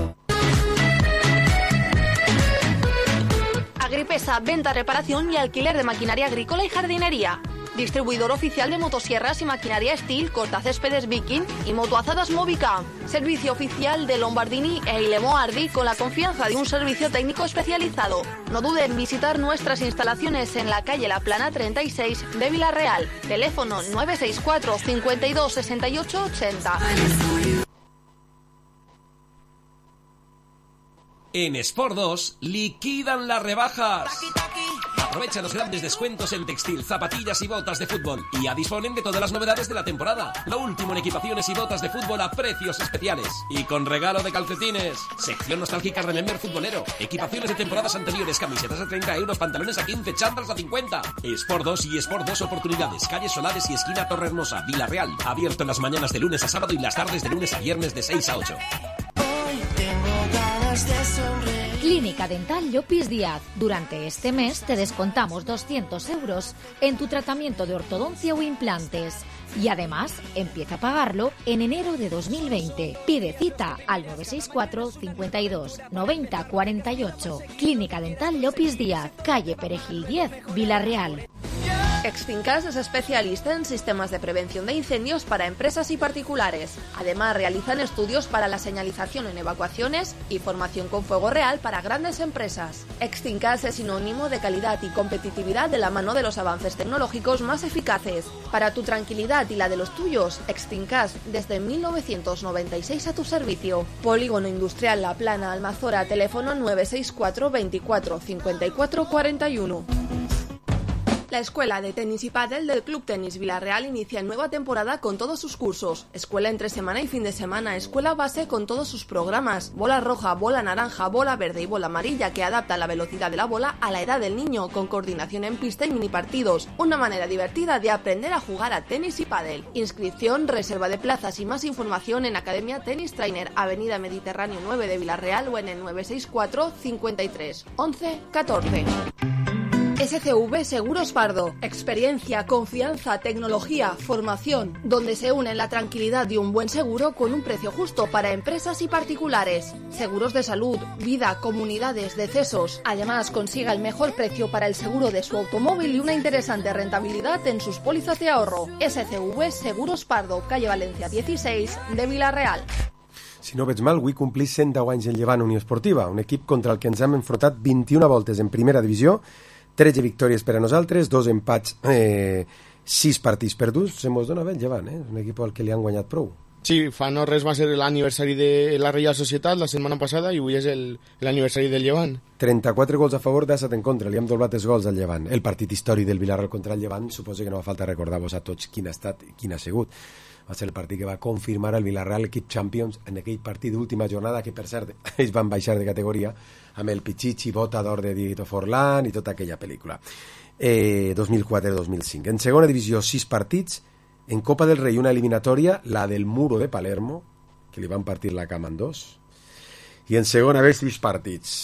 Agripesa, venta, reparación y alquiler de maquinaria agrícola y jardinería. Distribuidor oficial de motosierras y maquinaria Steel, cortacéspedes Viking y motoazadas Movica. Servicio oficial de Lombardini e Ilemo Ardi con la confianza de un servicio técnico especializado. No duden en visitar nuestras instalaciones en la calle La Plana 36 de Villarreal. Teléfono 964 52 68 80. En Sport 2 liquidan las rebajas. Aprovecha los grandes descuentos en textil, zapatillas y botas de fútbol. Y ya disponen de todas las novedades de la temporada. Lo último en equipaciones y botas de fútbol a precios especiales. Y con regalo de calcetines. Sección nostálgica Remember Futbolero. Equipaciones de temporadas anteriores, camisetas a 30 euros, pantalones a 15, chándals a 50. Sport 2 y Sport 2 Oportunidades. Calle Solares y esquina Torre Hermosa, Villarreal. Abierto en las mañanas de lunes a sábado y las tardes de lunes a viernes de 6 a 8. Clínica Dental Llopis Díaz. Durante este mes te descontamos 200 euros en tu tratamiento de ortodoncia o implantes. Y además, empieza a pagarlo en enero de 2020. Pide cita al 964 52 90 48. Clínica Dental Llopis Díaz, calle Perejil 10, Villarreal. Extincas es especialista en sistemas de prevención de incendios para empresas y particulares. Además, realizan estudios para la señalización en evacuaciones y formación con fuego real para grandes empresas. Extincas es sinónimo de calidad y competitividad de la mano de los avances tecnológicos más eficaces. Para tu tranquilidad y la de los tuyos, Extincas desde 1996 a tu servicio. Polígono Industrial La Plana, Almazora, teléfono 964 24 54 41. La Escuela de Tenis y Pádel del Club Tenis Villarreal inicia nueva temporada con todos sus cursos. Escuela entre semana y fin de semana, escuela base con todos sus programas. Bola roja, bola naranja, bola verde y bola amarilla que adapta la velocidad de la bola a la edad del niño, con coordinación en pista y mini partidos. Una manera divertida de aprender a jugar a tenis y pádel. Inscripción, reserva de plazas y más información en Academia Tenis Trainer, Avenida Mediterráneo 9 de Villarreal o en el 964 53 11 14. SCV Seguros Pardo. Experiencia, confianza, tecnología, formación, donde se unen la tranquilidad de un buen seguro con un precio justo para empresas y particulares. Seguros de salud, vida, comunidades, decesos. Además, consiga el mejor precio para el seguro de su automóvil y una interesante rentabilidad en sus pólizas de ahorro. SCV Seguros Pardo, calle Valencia 16 de Villarreal. Si no veig mal, avui complís 110 anys el Llevant Unió Esportiva, un equip contra el que ens hem enfrontat 21 voltes en primera divisió, 13 victòries per a nosaltres, 2 empats, 6 partits perduts. Se mos dona bé el Llevant, un equip al que li han guanyat prou. Sí, fa no res va ser l'aniversari de la Reial Societat la setmana passada i avui és l'aniversari del Llevant. 34 gols a favor, 17 en contra, li hem doblat els gols al Llevant. El partit històric del Villarreal contra el Llevant, suposo que no fa falta recordar-vos a tots quin ha estat i quin ha sigut. Va ser el partit que va confirmar el Villarreal equip Champions en aquell partit d'última jornada que, per cert, ells van baixar de categoria amb el Pichichi, Bota d'Or de Dieguito Forlán i tota aquella pel·lícula. 2004-2005. En segona divisió, 6 partits. En Copa del Rei, una eliminatòria, la del Muro de Palermo, que li van partir la cama en 2. I en segona B, 6 partits.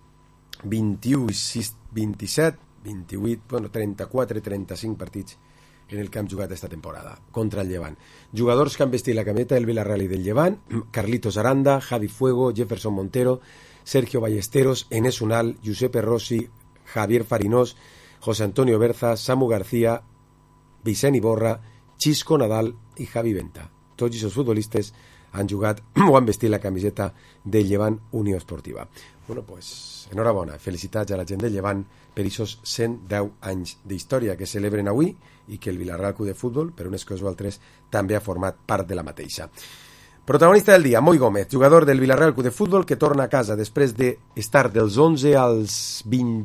21, 6, 27, 28, bueno, 34, 35 partits en el que han jugat esta temporada contra el Llevant. Jugadors que han vestit la camiseta del Villarreal i del Llevant: Carlitos Aranda, Javi Fuego, Jefferson Montero, Sergio Ballesteros, Enes Unal, Giuseppe Rossi, Javier Farinós, José Antonio Berza, Samu García, Vicent Iborra, Xisco Nadal i Javi Venta. Tots aquests futbolistes han jugat o han vestit la camiseta del Llevant Unió Esportiva. Bueno, pues, enhorabona, felicitats a la gent del Llevant per aquests 110 anys d'història que celebren avui i que el Villarreal Club de Futbol, per unes coses o altres, també ha format part de la mateixa. Protagonista del dia, Moi Gómez, jugador del Villarreal Club de Futbol que torna a casa després d'estar dels 11 als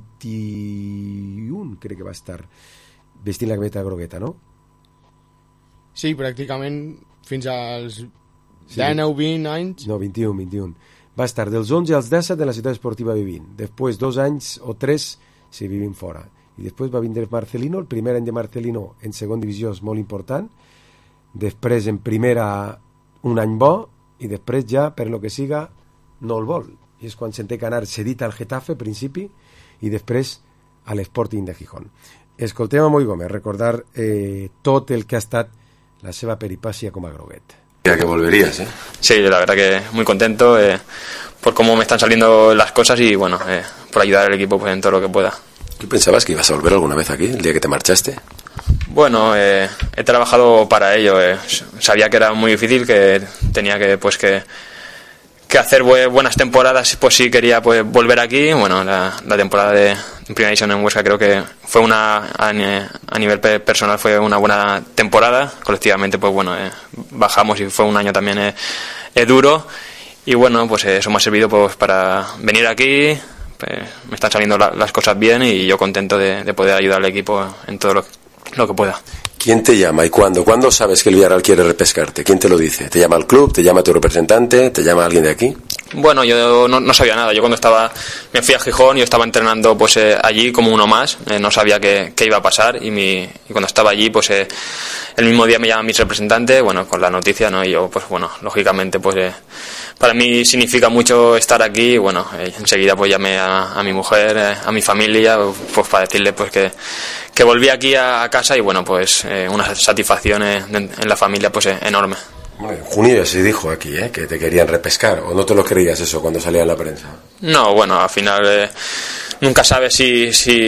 21, crec que va estar vestint la camiseta grogueta, no? Sí, pràcticament fins als 10 o 20 anys. No, 21. Va estar dels 11 als 17 en la ciutat esportiva vivint. Després 2 anys o 3 si vivim fora. I després va vindre Marcelino, el primer any de Marcelino en segona divisió és molt important. Després en primera un any bo i després ja, per lo que siga, no el vol. I és quan se'n té que anar cedit al Getafe, al principi, i després a l'Sporting de Gijón. Escoltem a Moi Gómez recordar tot el que ha estat la seva peripàcia com a groguet. Ya que volverías, ¿eh? Sí, la verdad que muy contento por cómo me están saliendo las cosas y bueno, por ayudar al equipo pues, en todo lo que pueda. ¿Tú pensabas que ibas a volver alguna vez aquí el día que te marchaste? Bueno, he trabajado para ello. Sabía que era muy difícil, que tenía que hacer buenas temporadas, pues sí quería pues volver aquí. Bueno, la temporada de Primera División en Huesca creo que fue a nivel personal fue una buena temporada. Colectivamente pues bueno, bajamos y fue un año también duro y bueno, pues eso me ha servido pues para venir aquí. Pues, me están saliendo las cosas bien y yo contento de poder ayudar al equipo en todo lo que pueda. ¿Quién te llama y cuándo? ¿Cuándo sabes que el Villarreal quiere repescarte? ¿Quién te lo dice? ¿Te llama el club? ¿Te llama tu representante? ¿Te llama alguien de aquí? Bueno, yo no sabía nada. Yo cuando me fui a Gijón, yo estaba entrenando pues allí como uno más. No sabía qué iba a pasar y cuando estaba allí, pues el mismo día me llama mi representante, bueno, con la noticia, ¿no? Y yo, pues bueno, lógicamente, pues para mí significa mucho estar aquí. Y bueno, enseguida pues llamé a mi mujer, a mi familia, pues para decirle pues que volví aquí a casa y bueno, pues una satisfacción en la familia pues enorme. Bueno, en junio ya se dijo aquí que te querían repescar, ¿o no te lo creías eso cuando salía en la prensa? No, bueno, al final nunca sabes si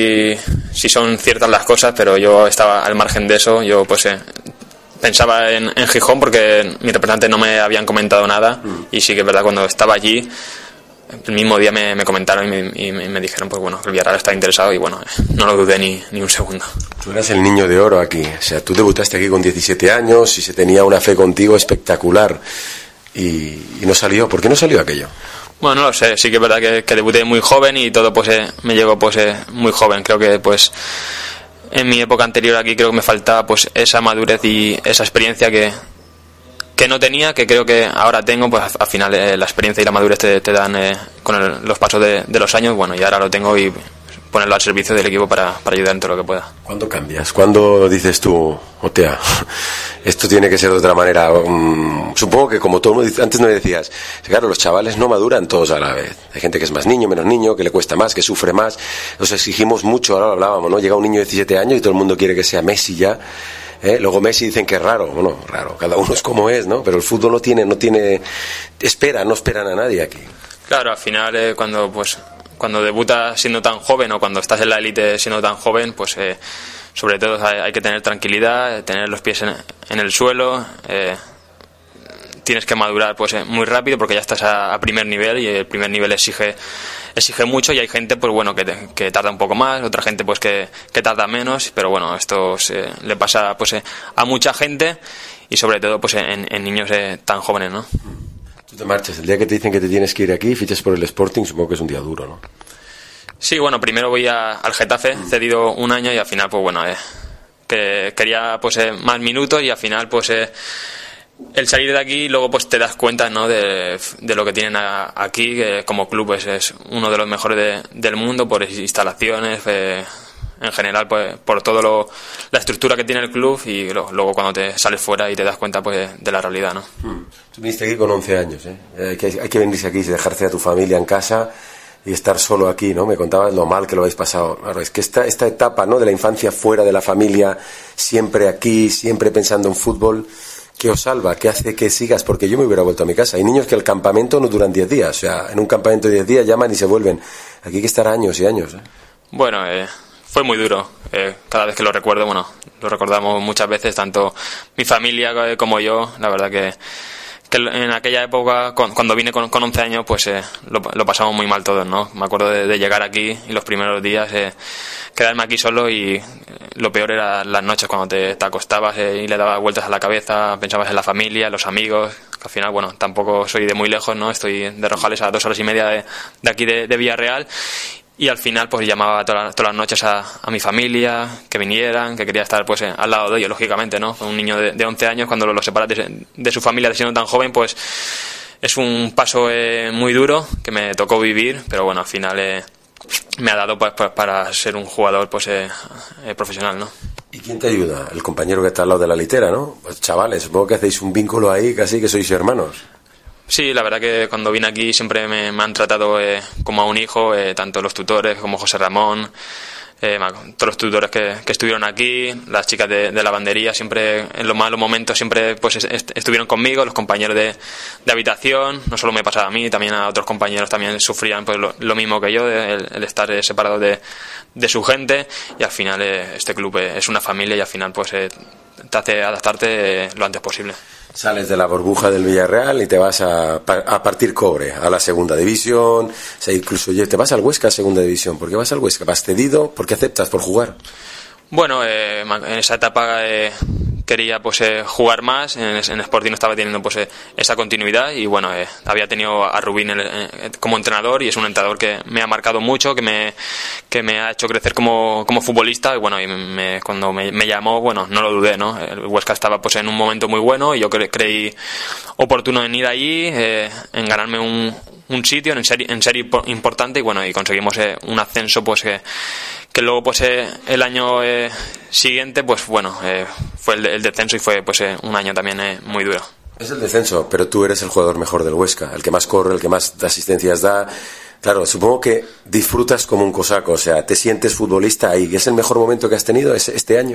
son ciertas las cosas, pero yo estaba al margen de eso. Yo pues pensaba en Gijón porque mi representante no me habían comentado nada, y sí que es verdad, cuando estaba allí el mismo día me comentaron y me dijeron pues bueno, que el Villarreal está interesado, y bueno, no lo dudé ni un segundo. Tú eras el niño de oro aquí, o sea, tú debutaste aquí con 17 años y se tenía una fe contigo espectacular, y no salió. ¿Por qué no salió aquello? Bueno, no lo sé, sí que es verdad que debuté muy joven y todo pues me llegó pues muy joven. Creo que pues en mi época anterior aquí creo que me faltaba pues esa madurez y esa experiencia que no tenía, que creo que ahora tengo. Pues al final la experiencia y la madurez te dan con los pasos de los años, bueno, y ahora lo tengo, y ponerlo al servicio del equipo para ayudar en todo lo que pueda. ¿Cuándo cambias? ¿Cuándo dices tú, Otea, esto tiene que ser de otra manera? Supongo que como todo el mundo antes no decías, claro, los chavales no maduran todos a la vez. Hay gente que es más niño, menos niño, que le cuesta más, que sufre más. Nos exigimos mucho, ahora lo hablábamos, ¿no? Llega un niño de 17 años y todo el mundo quiere que sea Messi ya. Luego Messi dicen que es raro. Bueno, raro, cada uno es como es, ¿no? Pero el fútbol no tiene no esperan a nadie aquí. Claro, al final cuando debutas siendo tan joven, o cuando estás en la élite siendo tan joven, pues sobre todo hay que tener tranquilidad, tener los pies en el suelo. Tienes que madurar pues muy rápido, porque ya estás a primer nivel, y el primer nivel exige mucho, y hay gente pues bueno que tarda un poco más, otra gente pues que tarda menos, pero bueno, esto le pasa pues a mucha gente, y sobre todo pues en niños tan jóvenes, ¿no? Tú te marchas, el día que te dicen que te tienes que ir aquí, fichas por el Sporting, supongo que es un día duro, ¿no? Sí, bueno, primero voy al Getafe, cedido un año, y al final pues bueno, que quería pues más minutos, y al final pues el salir de aquí, luego pues te das cuenta, ¿no?, de lo que tienen aquí, que como club es uno de los mejores del mundo, por instalaciones, en general, pues por todo la estructura que tiene el club, y luego cuando te sales fuera y te das cuenta pues de la realidad, ¿no? Tú viniste aquí con 11 años, hay que venirse aquí y dejarse a tu familia en casa y estar solo aquí, ¿no? Me contabas lo mal que lo habéis pasado. Claro, es que esta etapa, ¿no?, de la infancia fuera de la familia, siempre aquí, siempre pensando en fútbol, ¿qué os salva? ¿Qué hace que sigas? Porque yo me hubiera vuelto a mi casa. Hay niños que el campamento no duran 10 días. O sea, en un campamento de 10 días llaman y se vuelven. Aquí hay que estar años y años. Bueno, fue muy duro. Cada vez que lo recuerdo, bueno, lo recordamos muchas veces, tanto mi familia como yo. La verdad que en aquella época, cuando vine con 11 años, pues lo pasamos muy mal todos, ¿no? Me acuerdo de llegar aquí y los primeros días quedarme aquí solo, y lo peor era las noches cuando te acostabas y le dabas vueltas a la cabeza, pensabas en la familia, en los amigos, que al final, bueno, tampoco soy de muy lejos, ¿no? Estoy de Rojales a 2 horas y media de aquí de Villarreal, y al final pues llamaba todas las noches a mi familia, que vinieran, que quería estar pues al lado de ellos, lógicamente, ¿no? Un niño de 11 años, cuando lo separas de su familia siendo tan joven, pues es un paso muy duro que me tocó vivir, pero bueno, al final me ha dado pues para ser un jugador pues profesional, ¿no? ¿Y quién te ayuda? El compañero que está al lado de la litera, ¿no? Pues chavales, supongo que hacéis un vínculo ahí, casi que sois hermanos. Sí, la verdad que cuando vine aquí siempre me han tratado como a un hijo, tanto los tutores como José Ramón, todos los tutores que estuvieron aquí, las chicas de lavandería, siempre en los malos momentos siempre pues estuvieron conmigo, los compañeros de habitación. No solo me pasaba a mí, también a otros compañeros también sufrían pues lo mismo que yo, el estar separado de su gente, y al final este club es una familia, y al final pues te hace adaptarte lo antes posible. Sales de la burbuja del Villarreal y te vas a partir cobre a la segunda división, o sea, incluso te vas al Huesca a segunda división. ¿Por qué vas al Huesca? ¿Vas cedido? ¿Por qué aceptas por jugar? Bueno, en esa etapa quería pues jugar más. En Sporting no estaba teniendo pues esa continuidad, y bueno, había tenido a Rubín como entrenador, y es un entrenador que me ha marcado mucho, que me ha hecho crecer como futbolista, y bueno, cuando me llamó, bueno, no lo dudé, ¿no? El Huesca estaba pues en un momento muy bueno, y yo creí oportuno en ir allí, en ganarme un sitio en serie importante, y bueno, y conseguimos un ascenso pues que luego pues el año siguiente pues bueno, fue el descenso, y fue pues un año también muy duro. Es el descenso, pero tú eres el jugador mejor del Huesca, el que más corre, el que más asistencias da. Claro, supongo que disfrutas como un cosaco, o sea, te sientes futbolista ahí. ¿Es el mejor momento que has tenido este año?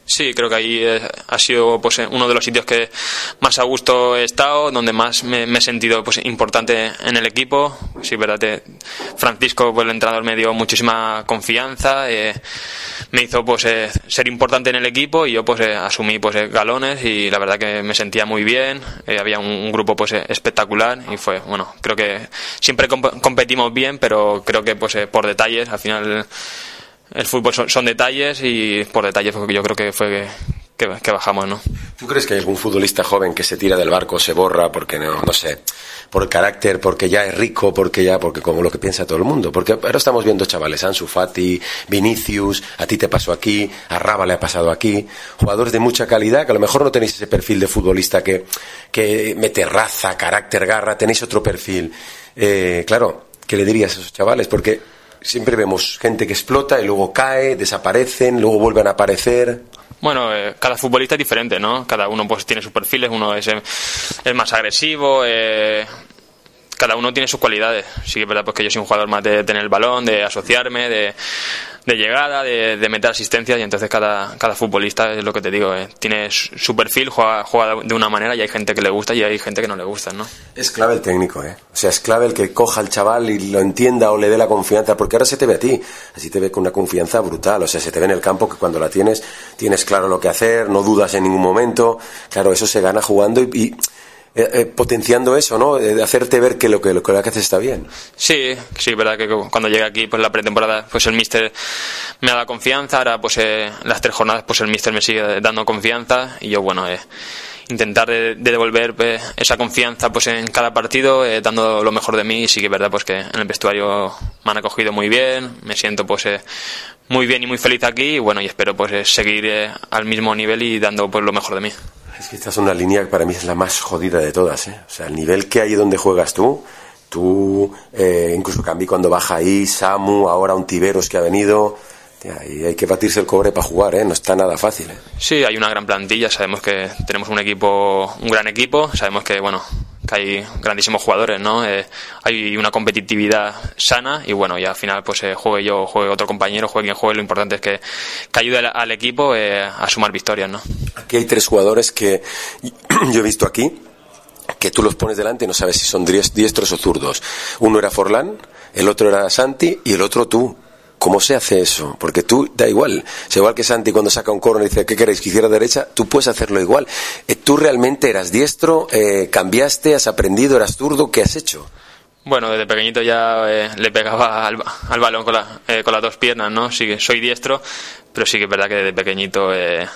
Sí, creo que ahí ha sido pues uno de los sitios que más a gusto he estado, donde más me he sentido pues importante en el equipo. Sí, verdad, Francisco, pues el entrenador, me dio muchísima confianza, me hizo pues ser importante en el equipo, y yo pues asumí pues galones, y la verdad que me sentía muy bien. Había un grupo pues espectacular, y fue, bueno, creo que siempre competimos bien, pero creo que pues por detalles, al final el fútbol son detalles, y por detalles yo creo que fue que bajamos, ¿no? ¿Tú crees que hay algún futbolista joven que se tira del barco, se borra porque no sé, por el carácter, porque ya es rico, porque como lo que piensa todo el mundo? Porque ahora estamos viendo chavales, Ansu Fati, Vinicius, a ti te pasó aquí, a Raba le ha pasado aquí, jugadores de mucha calidad, que a lo mejor no tenéis ese perfil de futbolista que mete raza, carácter, garra, tenéis otro perfil. Claro, ¿qué le dirías a esos chavales? Porque siempre vemos gente que explota y luego cae, desaparecen, luego vuelven a aparecer. Bueno, cada futbolista es diferente, ¿no? Cada uno pues tiene sus perfiles, uno es más agresivo, cada uno tiene sus cualidades. Sí que es verdad pues que yo soy un jugador más de tener el balón, de asociarme, de llegada, de meter asistencias, y entonces cada futbolista, es lo que te digo, tiene su perfil, juega de una manera, y hay gente que le gusta y hay gente que no le gusta, ¿no? Es clave el técnico, O sea, es clave el que coja al chaval y lo entienda o le dé la confianza, porque ahora se te ve a ti, así te ve con una confianza brutal, o sea, se te ve en el campo que cuando la tienes claro lo que hacer, no dudas en ningún momento. Claro, eso se gana jugando y potenciando eso, ¿no? De hacerte ver que lo que haces está bien. Sí, verdad que cuando llegué aquí, pues la pretemporada, pues el míster me ha dado confianza. Ahora pues las 3 jornadas pues el míster me sigue dando confianza, y yo, bueno, intentar de devolver esa confianza pues en cada partido, dando lo mejor de mí. Y sí que es verdad pues que en el vestuario me han acogido muy bien, me siento pues muy bien y muy feliz aquí, y bueno, y espero pues seguir al mismo nivel y dando pues lo mejor de mí. Es que esta es una línea que para mí es la más jodida de todas, O sea, el nivel que hay donde juegas tú, incluso Cambi cuando baja ahí, Samu, ahora un Tiberos que ha venido, y hay que batirse el cobre para jugar, no está nada fácil, Sí, hay una gran plantilla, sabemos que tenemos un gran equipo, sabemos que, bueno, que hay grandísimos jugadores, ¿no? Hay una competitividad sana, y bueno, y al final pues juegue yo, juegue otro compañero, juegue quien juegue, lo importante es que ayude al equipo a sumar victorias, ¿no? Aquí hay 3 jugadores que yo he visto aquí, que tú los pones delante y no sabes si son diestros o zurdos. Uno era Forlán, el otro era Santi y el otro tú. ¿Cómo se hace eso? Porque tú, da igual. Es igual que Santi cuando saca un córner y dice, ¿qué queréis? ¿Que izquierda o derecha? Tú puedes hacerlo igual. ¿Tú realmente eras diestro? ¿Cambiaste? ¿Has aprendido? ¿Eras zurdo? ¿Qué has hecho? Bueno, desde pequeñito ya le pegaba al balón con las 2 piernas, ¿no? Sí que soy diestro, pero sí que es verdad que desde pequeñito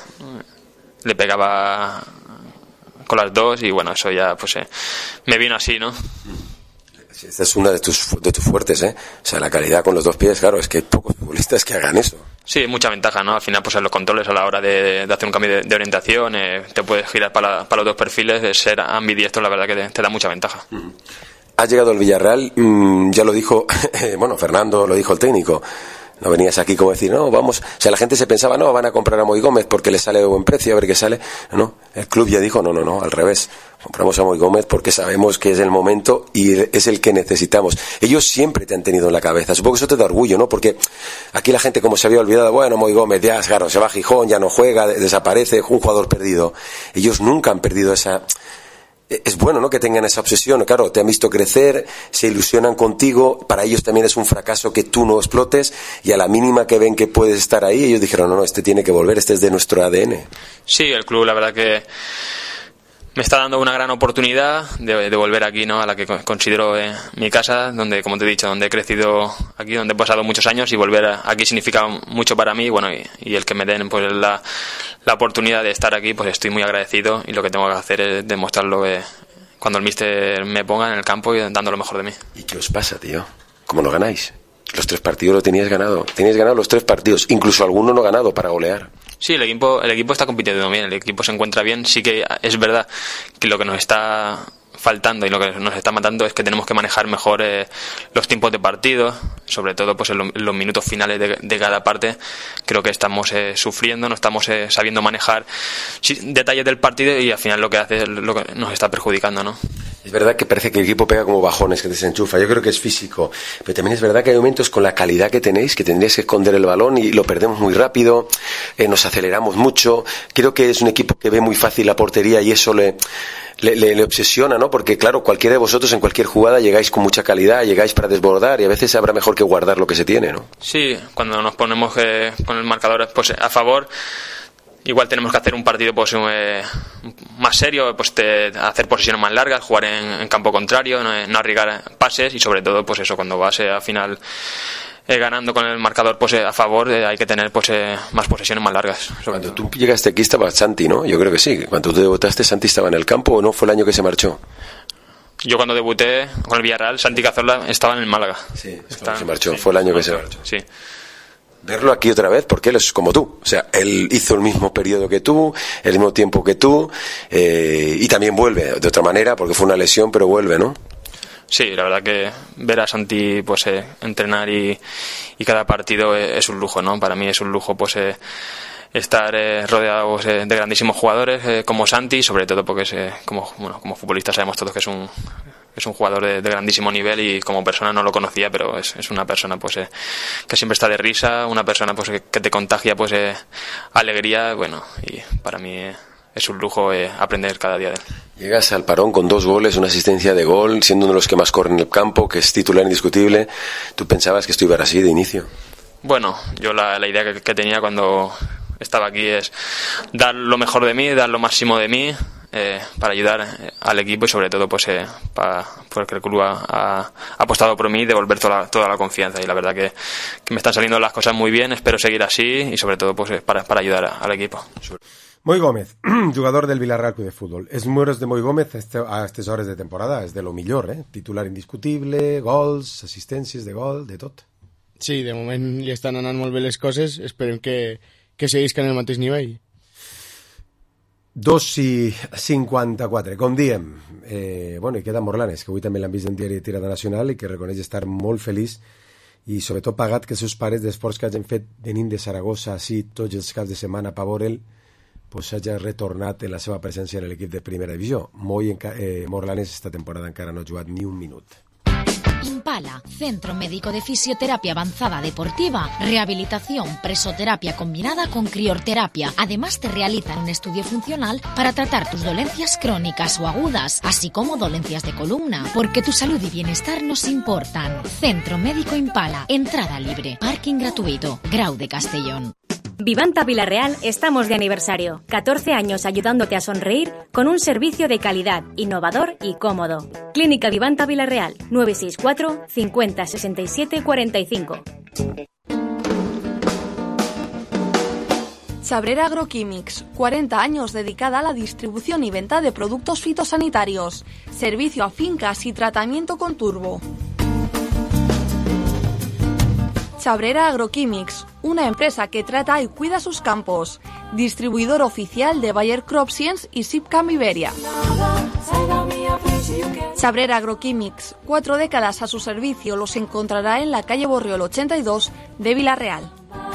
le pegaba con las 2, y bueno, eso ya pues me vino así, ¿no? Esta es una de tus fuertes, O sea, la calidad con los 2 pies, claro, es que hay pocos futbolistas que hagan eso. Sí, mucha ventaja, ¿no? Al final, pues en los controles a la hora de hacer un cambio de orientación, te puedes girar para los 2 perfiles, de ser ambidiestro, la verdad que te da mucha ventaja. Has llegado al Villarreal, ya lo dijo, bueno, Fernando, lo dijo el técnico. No venías aquí como decir, no, vamos. O sea, la gente se pensaba, no, van a comprar a Moi Gómez porque le sale de buen precio, a ver qué sale. No, el club ya dijo, no, al revés. Compramos a Moi Gómez porque sabemos que es el momento y es el que necesitamos. Ellos siempre te han tenido en la cabeza. Supongo que eso te da orgullo, ¿no? Porque aquí la gente, como se había olvidado, bueno, Moi Gómez, ya, claro, se va a Gijón, ya no juega, desaparece, un jugador perdido. Ellos nunca han perdido esa... Es bueno, ¿no?, que tengan esa obsesión. Claro, te han visto crecer, se ilusionan contigo. Para ellos también es un fracaso que tú no explotes, y a la mínima que ven que puedes estar ahí, ellos dijeron, no, este tiene que volver, este es de nuestro ADN. Sí, el club, la verdad que me está dando una gran oportunidad de volver aquí, ¿no?, a la que considero mi casa, donde, como te he dicho, donde he crecido aquí, donde he pasado muchos años, y volver aquí significa mucho para mí. Bueno, y el que me den pues la oportunidad de estar aquí, pues estoy muy agradecido, y lo que tengo que hacer es demostrarlo cuando el míster me ponga en el campo y dando lo mejor de mí. ¿Y qué os pasa, tío? ¿Cómo no ganáis? Los 3 partidos lo tenías ganado los 3 partidos, incluso alguno no ganado para golear. Sí, el equipo está compitiendo bien, el equipo se encuentra bien. Sí que es verdad que lo que nos está faltando y lo que nos está matando es que tenemos que manejar mejor los tiempos de partido, sobre todo pues en los minutos finales de cada parte. Creo que estamos sufriendo, no estamos sabiendo manejar detalles del partido, y al final lo que hace es lo que nos está perjudicando, ¿no? Es verdad que parece que el equipo pega como bajones, que desenchufa. Yo creo que es físico. Pero también es verdad que hay momentos con la calidad que tenéis, que tendríais que esconder el balón y lo perdemos muy rápido, nos aceleramos mucho. Creo que es un equipo que ve muy fácil la portería y eso le obsesiona, ¿no? Porque, claro, cualquiera de vosotros en cualquier jugada llegáis con mucha calidad, llegáis para desbordar y a veces habrá mejor que guardar lo que se tiene, ¿no? Sí, cuando nos ponemos con el marcador pues a favor, igual tenemos que hacer un partido pues más serio, pues hacer posesiones más largas, jugar en campo contrario, no arriesgar pases y sobre todo pues eso, cuando vas al final ganando con el marcador pues a favor, hay que tener pues más posesiones más largas. Cuando tú llegaste aquí estaba Santi, ¿no? Yo creo que sí. Cuando tú debutaste, Santi estaba en el campo, ¿o no? ¿Fue el año que se marchó? Yo cuando debuté con el Villarreal, Santi Cazorla estaba en el Málaga. Sí, se marchó, sí, fue el año que se marchó. Sí. Verlo aquí otra vez, porque él es como tú, o sea, él hizo el mismo periodo que tú, el mismo tiempo que tú, y también vuelve de otra manera, porque fue una lesión, pero vuelve, ¿no? Sí, la verdad que ver a Santi pues entrenar y cada partido es un lujo, ¿no? Para mí es un lujo pues estar rodeados de grandísimos jugadores como Santi, sobre todo porque como futbolistas sabemos todos que es un jugador de grandísimo nivel y como persona no lo conocía, pero es una persona pues que siempre está de risa, una persona pues que te contagia pues alegría, bueno, y para mí es un lujo aprender cada día de él. Llegas al parón con 2 goles, una asistencia de gol, siendo uno de los que más corren en el campo, que es titular indiscutible. ¿Tú pensabas que esto iba a ser así de inicio? Bueno, yo la idea que tenía cuando estaba aquí es dar lo mejor de mí, dar lo máximo de mí, para ayudar al equipo y sobre todo pues porque el club ha apostado por mí y devolver toda la confianza, y la verdad que me están saliendo las cosas muy bien, espero seguir así y sobre todo pues para ayudar al equipo. Moi Gómez, jugador del Villarreal Club de Fútbol. Els números de Moi Gómez a aquestes hores de temporada és de lo millor, titular indiscutible, gols, assistències de gol, de tot. Sí, de moment li estan anant molt bé les coses, esperem que seguisca en el mateix nivell. 2:54, com diem. Bueno, i queda Morlanes, que avui també l'han vist en diari de tirada nacional i que reconeix estar molt feliç i sobretot pagat que els seus pares, d'esforç que hagin fet venint de Saragossa així tots els caps de setmana per veure ell, pues hagi retornat en la seva presència en l'equip de primera divisió. Morlanes esta temporada encara no ha jugat ni un minut. Impala, Centro Médico de Fisioterapia Avanzada Deportiva, rehabilitación, presoterapia combinada con criorterapia. Además te realizan un estudio funcional para tratar tus dolencias crónicas o agudas, así como dolencias de columna, porque tu salud y bienestar nos importan. Centro Médico Impala, entrada libre, parking gratuito, Grau de Castellón. Vivanta Villarreal estamos de aniversario. 14 años ayudándote a sonreír con un servicio de calidad, innovador y cómodo. Clínica Vivanta Villarreal, 964 50 67 45. Chabrera Agroquímics, 40 años dedicada a la distribución y venta de productos fitosanitarios. Servicio a fincas y tratamiento con turbo. Chabrera Agroquímics, una empresa que trata y cuida sus campos. Distribuidor oficial de Bayer Crop Science y Sipcam Iberia. Chabrera Agroquímics, 4 décadas a su servicio, los encontrará en la calle Borriol 82 de Villarreal.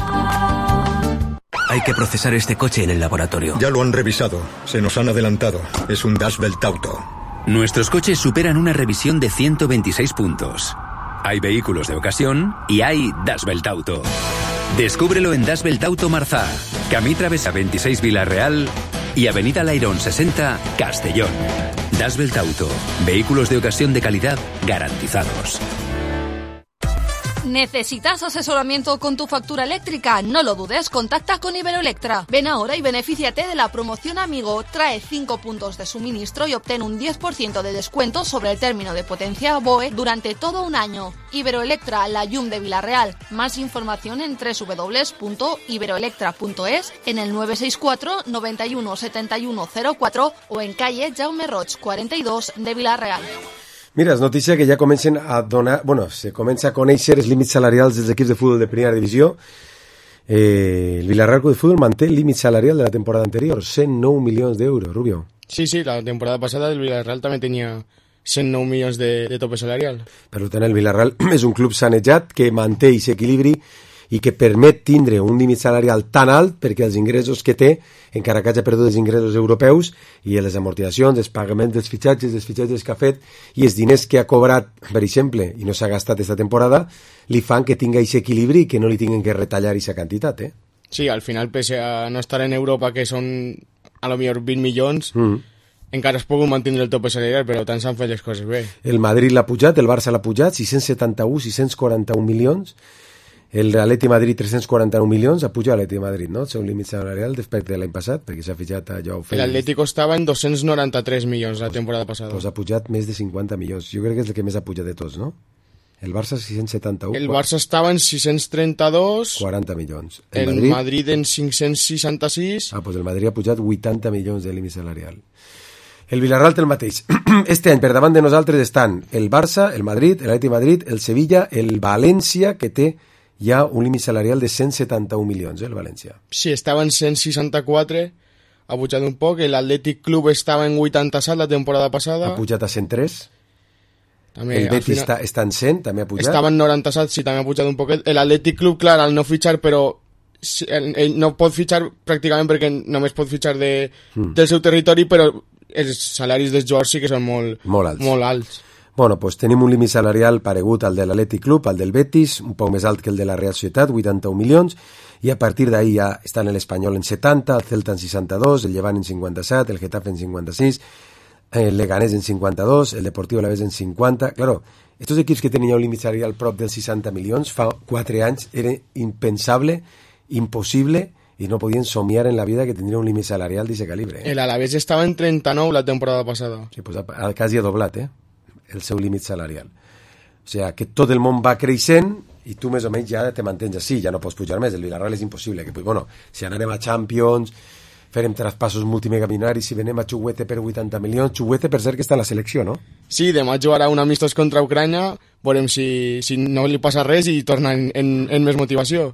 Hay que procesar este coche en el laboratorio. Ya lo han revisado, se nos han adelantado. Es un Das Belt Auto. Nuestros coches superan una revisión de 126 puntos. Hay vehículos de ocasión y hay Das Belt Auto. Descúbrelo en Das Belt Auto Marzá, Camí Travesa 26 Villarreal y Avenida Lairón 60 Castellón. Das Belt Auto, vehículos de ocasión de calidad garantizados. ¿Necesitas asesoramiento con tu factura eléctrica? No lo dudes, contacta con Iberoelectra. Ven ahora y benefíciate de la promoción Amigo. Trae 5 puntos de suministro y obtén un 10% de descuento sobre el término de potencia BOE durante todo un año. Iberoelectra, la llum de Villarreal. Más información en www.iberoelectra.es, en el 964 91 71 04 o en calle Jaume Roig 42 de Villarreal. Mira, és notícia que ja comencen a donar... Bueno, se comença a conèixer els límits salarials dels equips de futbol de primera divisió. El Villarreal Club de Fútbol manté el límit salarial de la temporada anterior, 109 milions d'euros, Rubio. Sí, la temporada pasada el Villarreal també tenia 109 milions de tope salarial. Per tant, el Villarreal és un club sanejat que manté i s'equilibri i que permet tindre un límit salarial tan alt perquè els ingressos que té, encara que hagi perdut els ingressos europeus i les amortitzacions, els pagaments dels fitxatges que ha fet i els diners que ha cobrat, per exemple, i no s'ha gastat aquesta temporada, li fan que tinga aquest equilibri i que no li tinguin que retallar aquesta quantitat, eh? Sí, al final, pese a no estar en Europa, que són a lo millor 20 milions, encara es pogut mantenir el tope salarial, però tant s'han fet les coses bé. El Madrid l'ha pujat, el Barça l'ha pujat, 671 milions, el Atleti Madrid 349 milions, ha pujat l'Atleti Madrid, no? El seu límit salarial respecte de l'any passat, perquè s'ha fitxat a Joao Félix. L'Atlético estava en 293 milions la temporada passada. Pues ha pujat més de 50 milions. Jo crec que és el que més ha pujat de tots, no? El Barça 671. El Barça estava en 632. 40 milions. El Madrid en 566. Ah, pues el Madrid ha pujat 80 milions de límit salarial. El Villarreal té el mateix. Este any per davant de nosaltres estan el Barça, el Madrid, l'Atleti Madrid, el Sevilla, el València, que té hi ha un límit salarial de 171 milions, el València. Sí, estava en 164, ha pujat un poc. L'Atlètic Club estava en 87 la temporada passada. Ha pujat a 103. També, el Betis està en 100, també ha pujat. Estava en 97, sí, també ha pujat un poquet. L'Atlètic Club, clar, al no fitxar, però ell no pot fitxar pràcticament perquè només pot fitxar del seu territori, però els salaris dels jugadors sí que són molt alts. Bueno, pues tenim un límit salarial paregut al de l'Atlètic Club, al del Betis, un poc més alt que el de la Real Societat, 81 milions, i a partir d'ahí ja estan l'Espanyol en 70, el Celta en 62, el Llevant en 57, el Getafe en 56, el Leganés en 52, el Deportivo Alavés en 50. Claro, estos equips que tenien un límit salarial prop dels 60 milions, fa 4 anys era impensable, impossible, i no podien somiar en la vida que tindria un límit salarial d'aquest calibre. El Alavés estava en 39 la temporada passada. Sí, pues quasi ha doblat, el seu límit salarial. O sea, que tot el món va creixent i tu més o menys ja te mantens així, ja no pots pujar més. El Villarreal és impossible. Que, bueno, si anarem a Champions, farem traspassos multimegabinaris, si venem a Chuguete per 80 milions, Chuguete per cert que està a la selecció, no? Sí, demà jugarà un amistós contra Ucrània, veurem si no li passa res i torna en més motivació.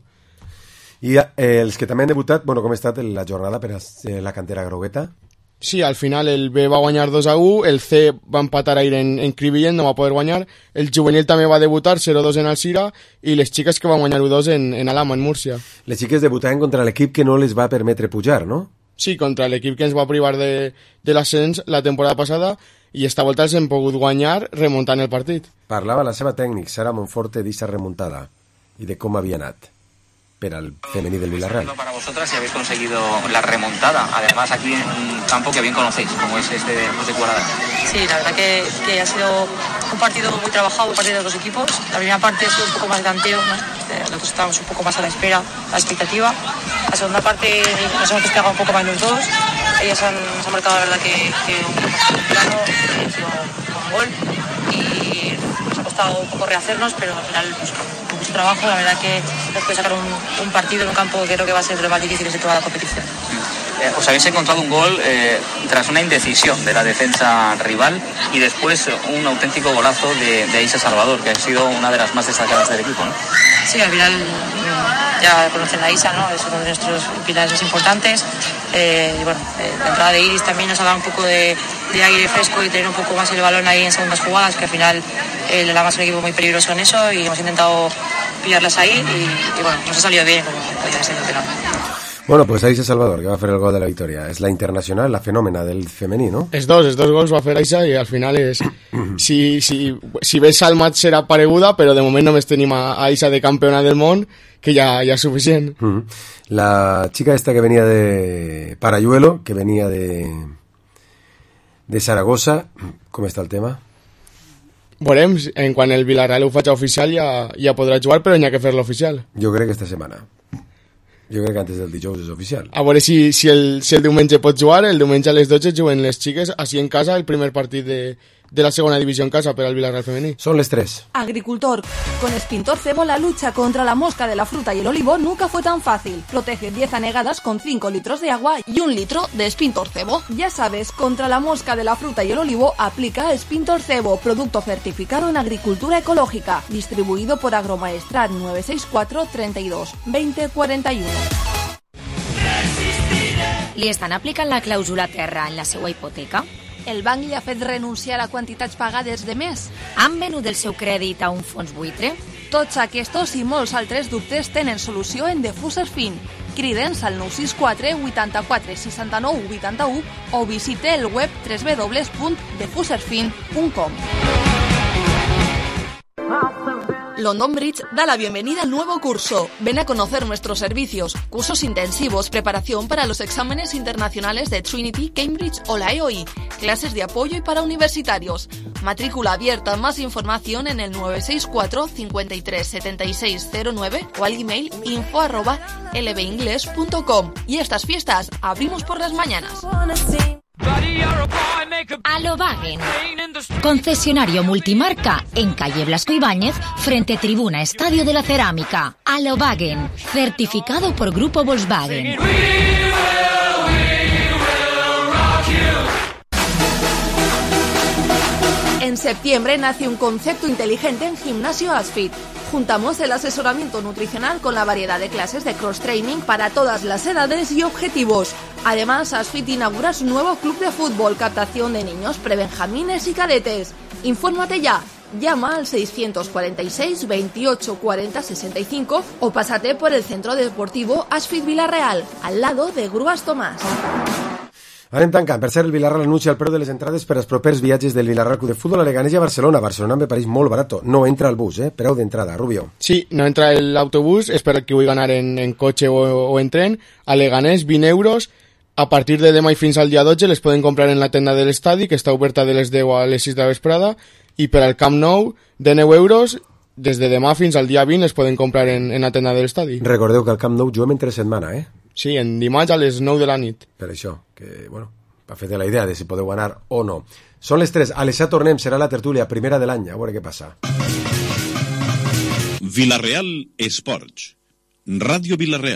I els que també han debutat, bueno, com ha estat la jornada per a la cantera grogueta? Sí, al final el B va guanyar 2-1, el C va empatar ahir en Crevillent, no va poder guanyar, el juvenil també va debutar 0-2 en Alcira i les xiques que van guanyar 1-2 en Alhama, en Múrcia. Les xiques debutaven contra l'equip que no les va permetre pujar, no? Sí, contra l'equip que ens va privar de l'ascens la temporada passada i esta volta els hem pogut guanyar remuntant el partit. Parlava la seva tècnic, Sara Monforte, d'esta remuntada i de com havia anat para el femení del Villarreal. Para vosotras y habéis conseguido la remontada, además aquí en un campo que bien conocéis, como es este de Cuarada. Sí, la verdad que ha sido un partido muy trabajado por parte de los dos equipos. La primera parte ha sido un poco más de tanteo, ¿no? Nosotros estábamos un poco más a la espera, a la expectativa. La segunda parte nos hemos despegado un poco más los dos. Ellas nos han marcado, la verdad, que un plano, ha sido un gol y nos ha costado un poco rehacernos, pero al final pues, con mucho trabajo, la verdad que nos puede sacar un partido en un campo que creo que va a ser de los más difíciles de toda la competición. Os habéis encontrado un gol tras una indecisión de la defensa rival y después un auténtico golazo de Isa Salvador, que ha sido una de las más destacadas del equipo, ¿no? Sí, al final ya conocen a Isa, ¿no? Es uno de nuestros pilares importantes. Y bueno, la entrada de Iris también nos ha dado un poco de aire fresco y tener un poco más el balón ahí en segundas jugadas, que al final el Alhama es un equipo muy peligroso en eso y hemos intentado pillarlas ahí y bueno, nos ha salido bien como podía ser el penal. Bueno, pues Aisha Salvador, que va a fer el gol de la victòria. És la internacional, la fenòmena del femení, no? Els dos gols va fer Aisha i al final és... si ves al match serà pareguda, però de moment només tenim a Aisha de campiona del món, que ja és suficient. La chica esta que venia de Parayuelo, que venia de Saragossa, com està el tema? Veurem, en quan el Villarreal ho faci oficial ja podrà jugar, però n'hi ha que fer-lo oficial. Jo crec que esta setmana. Jo crec que antes del dijous és oficial. A veure si el diumenge pot jugar, el diumenge a les 12 juguen les xiques, així en casa, el primer partit de la segona divisió en casa per al Villarreal femení. Son les 3. Agricultor. Con Spintor Cebo la lucha contra la mosca de la fruta y el olivo nunca fue tan fácil. Protege 10 anegadas con 5 litros de agua y 1 litro de Spintor Cebo. Ya sabes, contra la mosca de la fruta y el olivo aplica Spintor Cebo, producto certificado en agricultura ecológica, distribuido por Agromaestrat 964 32 20 41. Li estan aplicant la clàusula terra en la seva hipoteca? El banc li ha fet renunciar a quantitats pagades de més? Han venut el seu crèdit a un fons buitre? Tots aquests i molts altres dubtes tenen solució en Defuser Fin. Crida'ns al 964 84 69 81 o visite el web www.defuserfin.com. London Bridge da la bienvenida al nuevo curso. Ven a conocer nuestros servicios, cursos intensivos, preparación para los exámenes internacionales de Trinity, Cambridge o la EOI, clases de apoyo y para universitarios. Matrícula abierta. Más información en el 964 53 76 09 o al email info@lbingles.com. Y estas fiestas abrimos por las mañanas. Alobagen, concesionario multimarca en calle Blasco Ibáñez, frente Tribuna Estadio de la Cerámica. Alobagen, certificado por Grupo Volkswagen. En septiembre nace un concepto inteligente en Gimnasio Asfit. Juntamos el asesoramiento nutricional con la variedad de clases de cross-training para todas las edades y objetivos. Además, Asfit inaugura su nuevo club de fútbol, captación de niños, prebenjamines y cadetes. Infórmate ya. Llama al 646 28 40 65 o pásate por el Centro Deportivo Asfit Vilareal, al lado de Grues Tomàs. Anem tancant. Per cert, el Vilarreal anuncia el preu de les entrades per als propers viatges del Vilarreal Club de Fútbol a Leganés i a Barcelona. Barcelona me pareix molt barato. No entra el bus, preu d'entrada, Rubio. Sí, no entra el autobús, es per el que vull anar en cotxe o en tren. A Leganés, 20 euros. A partir de demà i fins al dia 12 les poden comprar en la tenda de l'estadi, que està oberta de les 10 a les 6 de la vesprada. I per al Camp Nou, de 9 euros, des de demà fins al dia 20 les poden comprar en la tenda de l'estadi. Recordeu que al Camp Nou juguem entre setmana, Sí, en dimarts a les 9 de la nit. Per això, que, bueno, per fer-te la idea de si podeu anar o no. Són les 3, a les 7 tornem, serà la tertúlia, primera de l'any, a veure què passa. Vilareal Esports, Ràdio Vilareal.